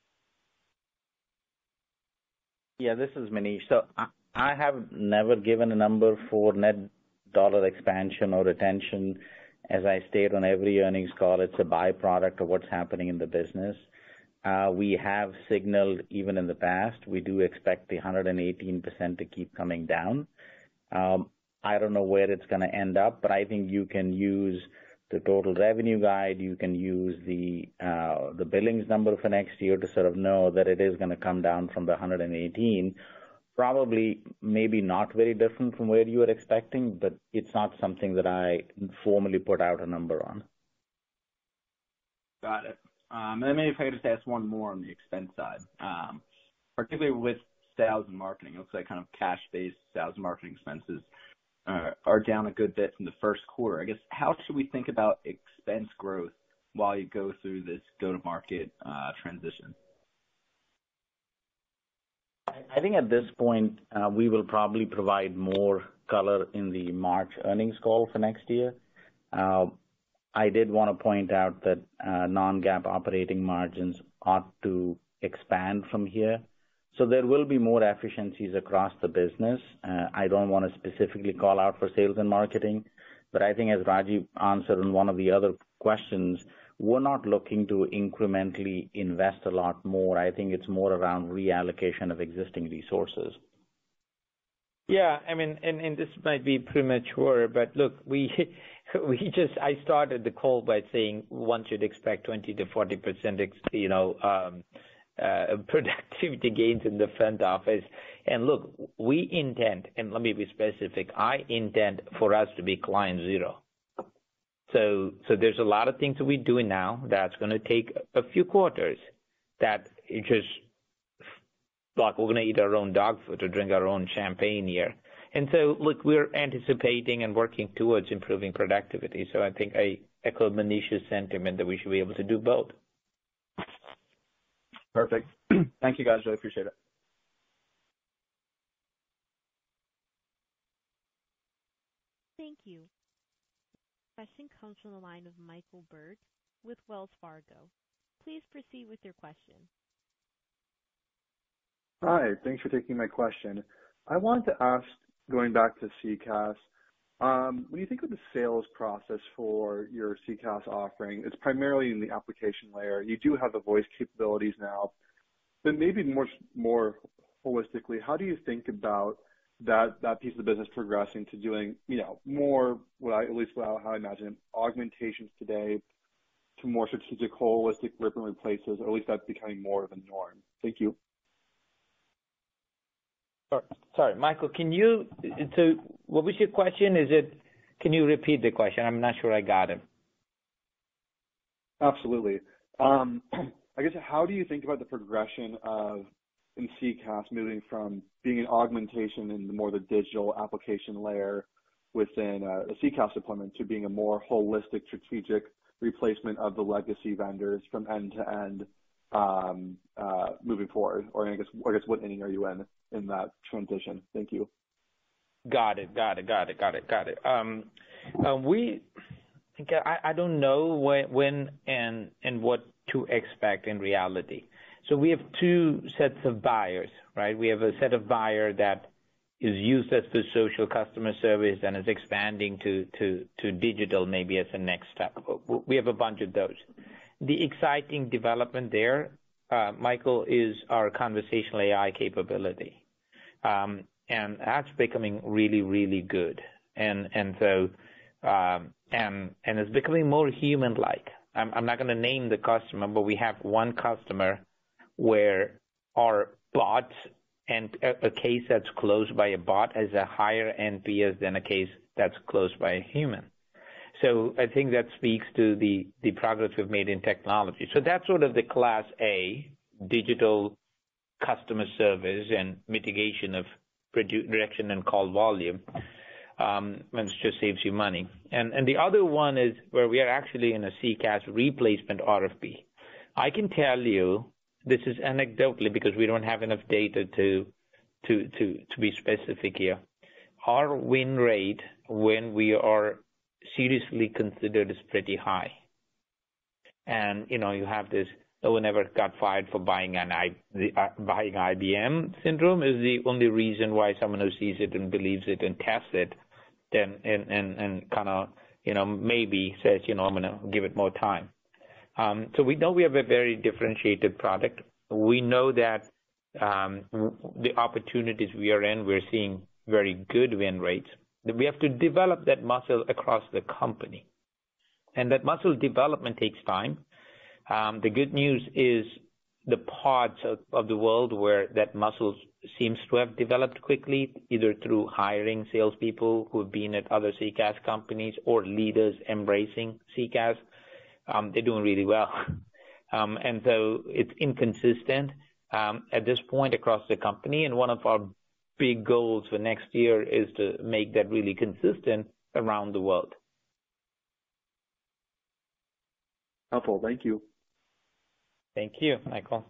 Yeah, this is Manish. So I, I have never given a number for net dollar expansion or retention. As I state on every earnings call, it's a byproduct of what's happening in the business. Uh, we have signaled even in the past, we do expect the one hundred eighteen percent to keep coming down. Um, I don't know where it's going to end up, but I think you can use the total revenue guide. You can use the uh, the billings number for next year to sort of know that it is going to come down from the one hundred eighteen. Probably maybe not very different from where you were expecting, but it's not something that I formally put out a number on. Got it. Um, and then maybe if I could just ask one more on the expense side, um, particularly with sales and marketing. It looks like kind of cash-based sales and marketing expenses uh, are down a good bit from the first quarter. I guess how should we think about expense growth while you go through this go-to-market uh, transition? I think at this point, uh, we will probably provide more color in the March earnings call for next year. Uh, I did want to point out that uh, non-GAAP operating margins ought to expand from here. So there will be more efficiencies across the business. Uh, I don't want to specifically call out for sales and marketing, but I think as Rajiv answered in one of the other questions, we're not looking to incrementally invest a lot more. I think it's more around reallocation of existing resources. Yeah, I mean, and, and this might be premature, but look, we we just I started the call by saying one should expect twenty to forty percent, you know, um, uh, productivity gains in the front office. And look, we intend, and let me be specific, I intend for us to be client zero. So, so there's a lot of things that we're doing now that's going to take a few quarters. That it just like we're going to eat our own dog food or drink our own champagne here. And so, look, we're anticipating and working towards improving productivity. So I think I echo Manish's sentiment that we should be able to do both. Perfect. Thank you, guys. Really appreciate it. Thank you. Question comes from the line of Michael Berg with Wells Fargo. Please proceed with your question. Hi, thanks for taking my question. I wanted to ask, going back to C CaaS, um, when you think of the sales process for your C CaaS offering, it's primarily in the application layer. You do have the voice capabilities now, but maybe more more holistically, how do you think about that that piece of the business progressing to doing, you know, more, what I, at least how I imagine it, augmentations today to more strategic, holistic rip and replaces, or at least that's becoming more of a norm? Thank you. Sorry, Michael, can you, so what was your question? Is it, can you repeat the question? I'm not sure I got it. Absolutely. Um, I guess, how do you think about the progression of in C CaaS moving from being an augmentation in the more the digital application layer within a, a C CaaS deployment to being a more holistic, strategic replacement of the legacy vendors from end to end um, uh, moving forward? Or I guess, I guess what inning are you in in that transition? Thank you. Got it, got it, got it, got it, got it. Um, uh, we, I, I don't know when, when and and what to expect in reality. So we have two sets of buyers, right? We have a set of buyer that is used as the social customer service and is expanding to, to, to digital maybe as a next step. We have a bunch of those. The exciting development there, uh, Michael, is our conversational A I capability. Um, and that's becoming really, really good. And, and so, um, and, and it's becoming more human-like. I'm, I'm not going to name the customer, but we have one customer where our bots and a, a case that's closed by a bot has a higher N P S than a case that's closed by a human. So I think that speaks to the, the progress we've made in technology. So that's sort of the class A, digital customer service and mitigation of redirection and call volume. Um, and it just saves you money. And, and the other one is where we are actually in a C CaaS replacement R F P. I can tell you, this is anecdotally because we don't have enough data to to, to, to be specific here. Our win rate when we are seriously considered is pretty high. And, you know, you have this, no one ever got fired for buying an I, the, uh, buying I B M syndrome is the only reason why someone who sees it and believes it and tests it, then, and, and, and kind of, you know, maybe says, you know, I'm going to give it more time. Um, so we know we have a very differentiated product. We know that um, the opportunities we are in, we're seeing very good win rates. We have to develop that muscle across the company. And that muscle development takes time. Um, the good news is the parts of, of the world where that muscle seems to have developed quickly, either through hiring salespeople who have been at other C CaaS companies or leaders embracing C CaaS, um, they're doing really well. Um, and so it's inconsistent um, at this point across the company. And one of our big goals for next year is to make that really consistent around the world. Helpful. Thank you. Thank you, Michael.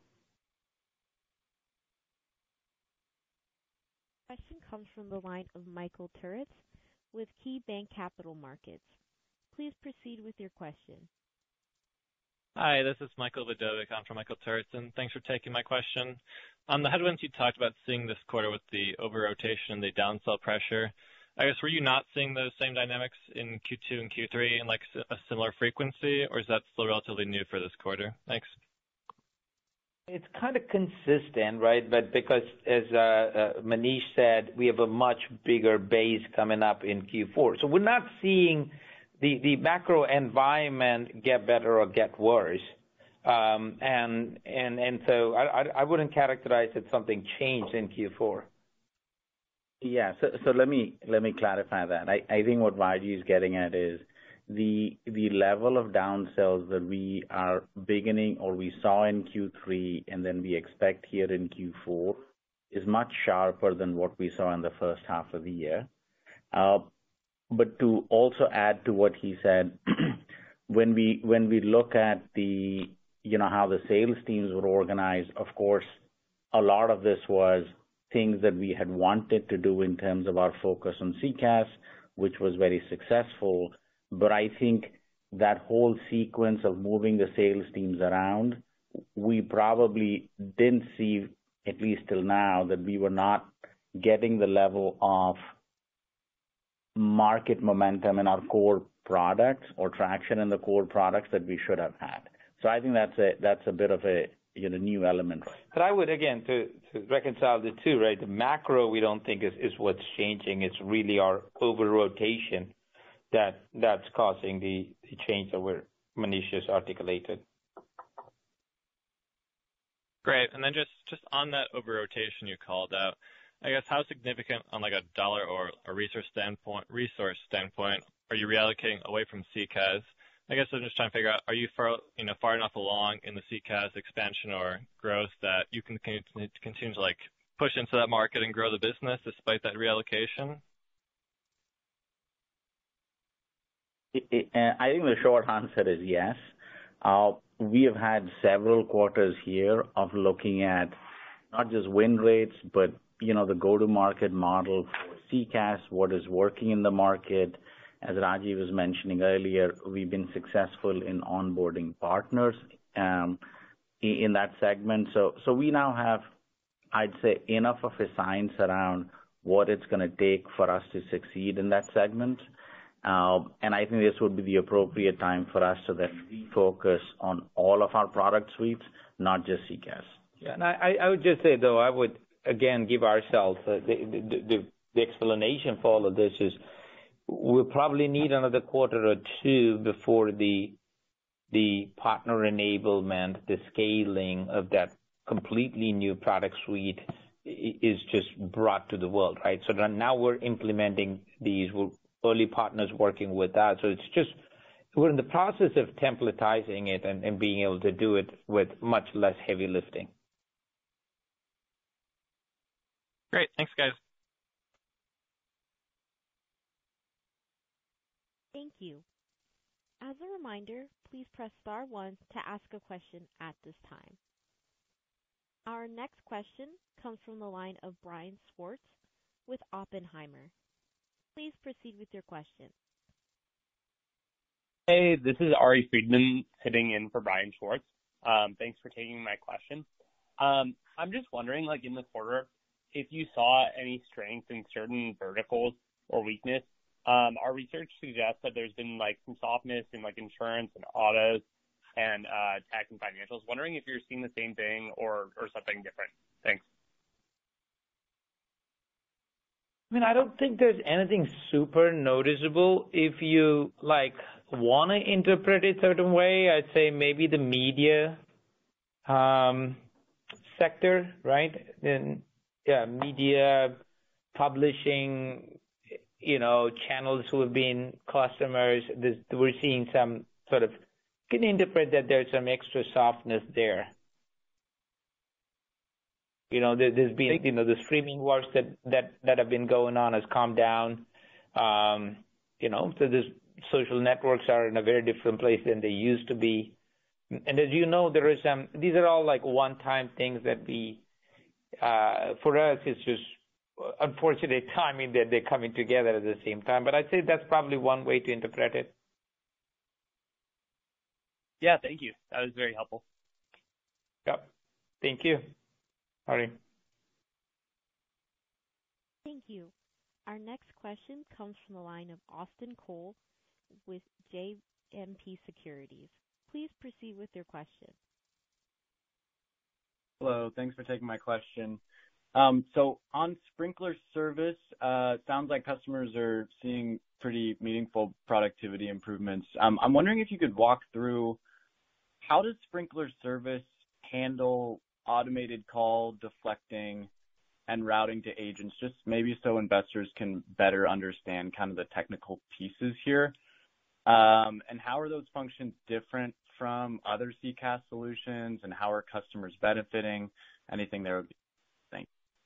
Question comes from the line of Michael Turits with KeyBanc Capital Markets. Please proceed with your question. Hi, this is Michael Vidovic. I'm from Michael Turits, and thanks for taking my question. On the headwinds you talked about seeing this quarter with the over-rotation and the downsell pressure, I guess, were you not seeing those same dynamics in Q two and Q three in like a similar frequency, or is that still relatively new for this quarter? Thanks. It's kind of consistent, right? But because, as uh, uh, Manish said, we have a much bigger base coming up in Q four. So we're not seeing the, the macro environment get better or get worse. Um, and, and, and so I, I, I wouldn't characterize that something changed in Q four. Yeah. So, so let me, let me clarify that. I, I think what Raji is getting at is the, the level of downsells that we are beginning or we saw in Q three and then we expect here in Q four is much sharper than what we saw in the first half of the year. Uh, but to also add to what he said, when we, when we look at the, you know, how the sales teams were organized, of course, a lot of this was things that we had wanted to do in terms of our focus on C CaaS, which was very successful. But I think that whole sequence of moving the sales teams around, we probably didn't see, at least till now, that we were not getting the level of market momentum in our core products or traction in the core products that we should have had. So I think that's a that's a bit of a you know new element. But I would again to, to reconcile the two, right? The macro we don't think is, is what's changing. It's really our over rotation that that's causing the, the change that we're Manish has articulated. Great. And then just, just on that over rotation you called out, I guess how significant on like a dollar or a resource standpoint resource standpoint are you reallocating away from C CaaS? I guess I'm just trying to figure out, are you far, you know, far enough along in the C CaaS expansion or growth that you can continue to like push into that market and grow the business despite that reallocation? It, it, uh, I think the short answer is yes. Uh, we have had several quarters here of looking at not just win rates, but you know the go-to-market model for C CaaS, what is working in the market. As Raji was mentioning earlier, we've been successful in onboarding partners um, in that segment. So, so we now have, I'd say, enough of a science around what it's going to take for us to succeed in that segment. Uh, and I think this would be the appropriate time for us to then refocus on all of our product suites, not just C CaaS. Yeah, and I, I would just say, though, I would, again, give ourselves uh, the, the, the, the explanation for all of this is we'll probably need another quarter or two before the the partner enablement, the scaling of that completely new product suite is just brought to the world, right? So now we're implementing these. We're early partners working with that. So it's just we're in the process of templatizing it and, and being able to do it with much less heavy lifting. Great. Thanks, guys. Thank you. As a reminder, please press star one to ask a question at this time. Our next question comes from the line of Brian Schwartz with Oppenheimer. Please proceed with your question. Hey, this is Ari Friedman sitting in for Brian Schwartz. Um, thanks for taking my question. Um, I'm just wondering, like in the quarter, if you saw any strength in certain verticals or weakness. Um, our research suggests that there's been like some softness in like insurance and autos and uh, tech and financials. Wondering if you're seeing the same thing or or something different. Thanks. I mean, I don't think there's anything super noticeable. If you like want to interpret it a certain way, I'd say maybe the media um, sector, right? Then, yeah, media, publishing, you know, channels who have been customers. This, we're seeing some sort of, can interpret that there's some extra softness there. You know, there, there's been, you know, the streaming wars that, that, that have been going on has calmed down. Um, you know, so this social networks are in a very different place than they used to be. And as you know, there is some, these are all like one-time things that we, uh, for us, it's just unfortunate timing that they're coming together at the same time. But I'd say that's probably one way to interpret it. Yeah, thank you. That was very helpful. Yep. Thank you. All right. Thank you. Our next question comes from the line of Austin Cole with J M P Securities. Please proceed with your question. Hello. Thanks for taking my question. Um, so on Sprinklr Service, uh, sounds like customers are seeing pretty meaningful productivity improvements. Um, I'm wondering if you could walk through how does Sprinklr Service handle automated call deflecting and routing to agents, just maybe so investors can better understand kind of the technical pieces here. Um, and how are those functions different from other C CaaS solutions, and how are customers benefiting? Anything there would be. Thanks.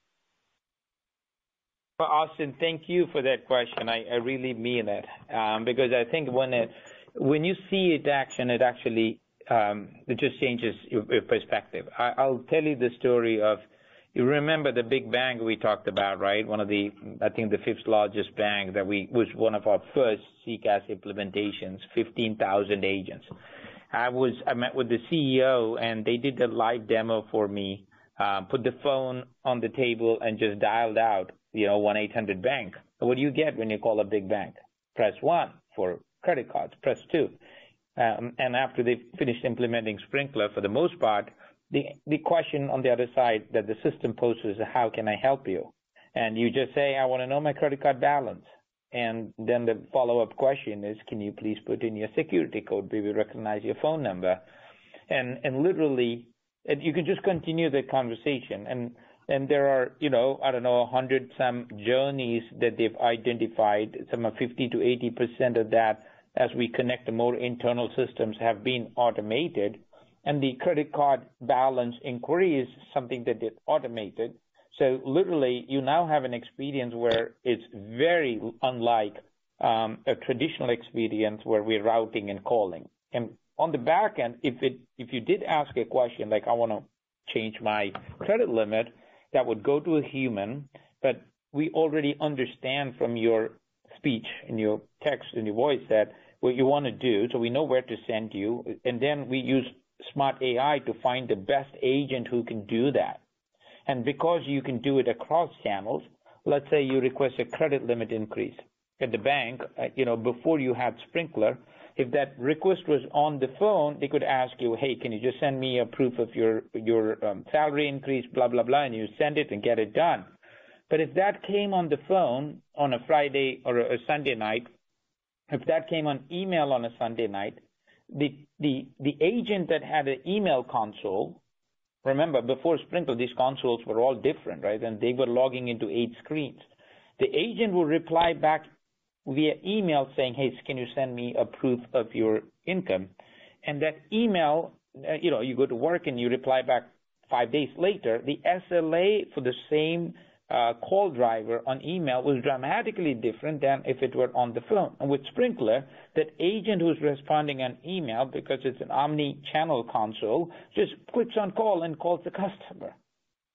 Well, Austin, thank you for that question. I, I really mean it, um, because I think when it, when you see it action, it actually um, it just changes your, your perspective. I, I'll tell you the story of, you remember the big bank we talked about, right? One of the, I think the fifth largest bank that we was one of our first C CaaS implementations, fifteen thousand agents. I was I met with the C E O and they did a live demo for me. Uh, put the phone on the table and just dialed out, you know, one eight hundred bank. What do you get when you call a big bank? Press one for credit cards. Press two. Um, and after they finished implementing Sprinklr, for the most part, the the question on the other side that the system poses is, how can I help you? And you just say, I want to know my credit card balance. And then the follow-up question is, can you please put in your security code? We will recognize your phone number. And and literally, and you can just continue the conversation. And and there are, you know, I don't know, a hundred some journeys that they've identified. Some of fifty to eighty percent of that, as we connect to more internal systems, have been automated. And the credit card balance inquiry is something that is automated. So literally, you now have an experience where it's very unlike um, a traditional experience where we're routing and calling. And on the back end, if it if you did ask a question like, I want to change my credit limit, that would go to a human. But we already understand from your speech and your text and your voice that what you want to do, so we know where to send you. And then we use Smart A I to find the best agent who can do that. And because you can do it across channels, let's say you request a credit limit increase at the bank, uh, you know, before you had Sprinklr, if that request was on the phone, they could ask you, hey, can you just send me a proof of your, your um, salary increase, blah, blah, blah, and you send it and get it done. But if that came on the phone on a Friday or a Sunday night, if that came on email on a Sunday night, the the the agent that had an email console, remember before Sprinklr, these consoles were all different, right? And they were logging into eight screens. The agent would reply back via email saying, hey, can you send me a proof of your income? And that email, uh, you know, you go to work and you reply back five days later, the S L A for the same uh, call driver on email was dramatically different than if it were on the phone. And with Sprinklr, that agent who's responding on email, because it's an omni-channel console, just clicks on call and calls the customer.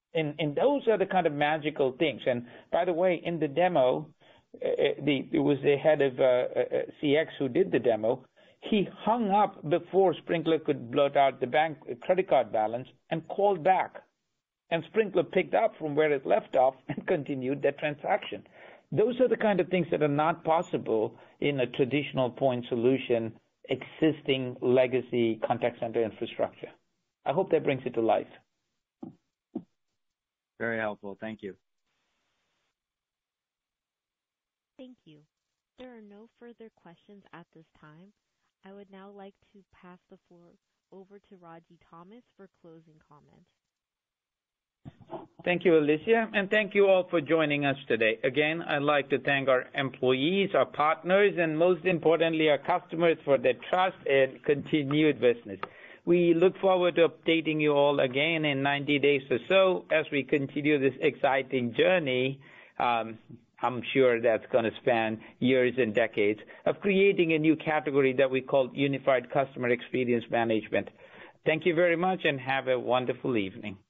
And, and those are the kind of magical things. And by the way, in the demo, uh, the, it was the head of uh, uh, C X who did the demo. He hung up before Sprinklr could blurt out the bank credit card balance and called back. And Sprinklr picked up from where it left off and continued that transaction. Those are the kind of things that are not possible in a traditional point solution, existing legacy contact center infrastructure. I hope that brings it to life. Very helpful. Thank you. Thank you. There are no further questions at this time. I would now like to pass the floor over to Ragy Thomas for closing comments. Thank you, Alicia, and thank you all for joining us today. Again, I'd like to thank our employees, our partners, and most importantly, our customers for their trust and continued business. We look forward to updating you all again in ninety days or so as we continue this exciting journey. Um, I'm sure that's going to span years and decades of creating a new category that we call Unified Customer Experience Management. Thank you very much and have a wonderful evening.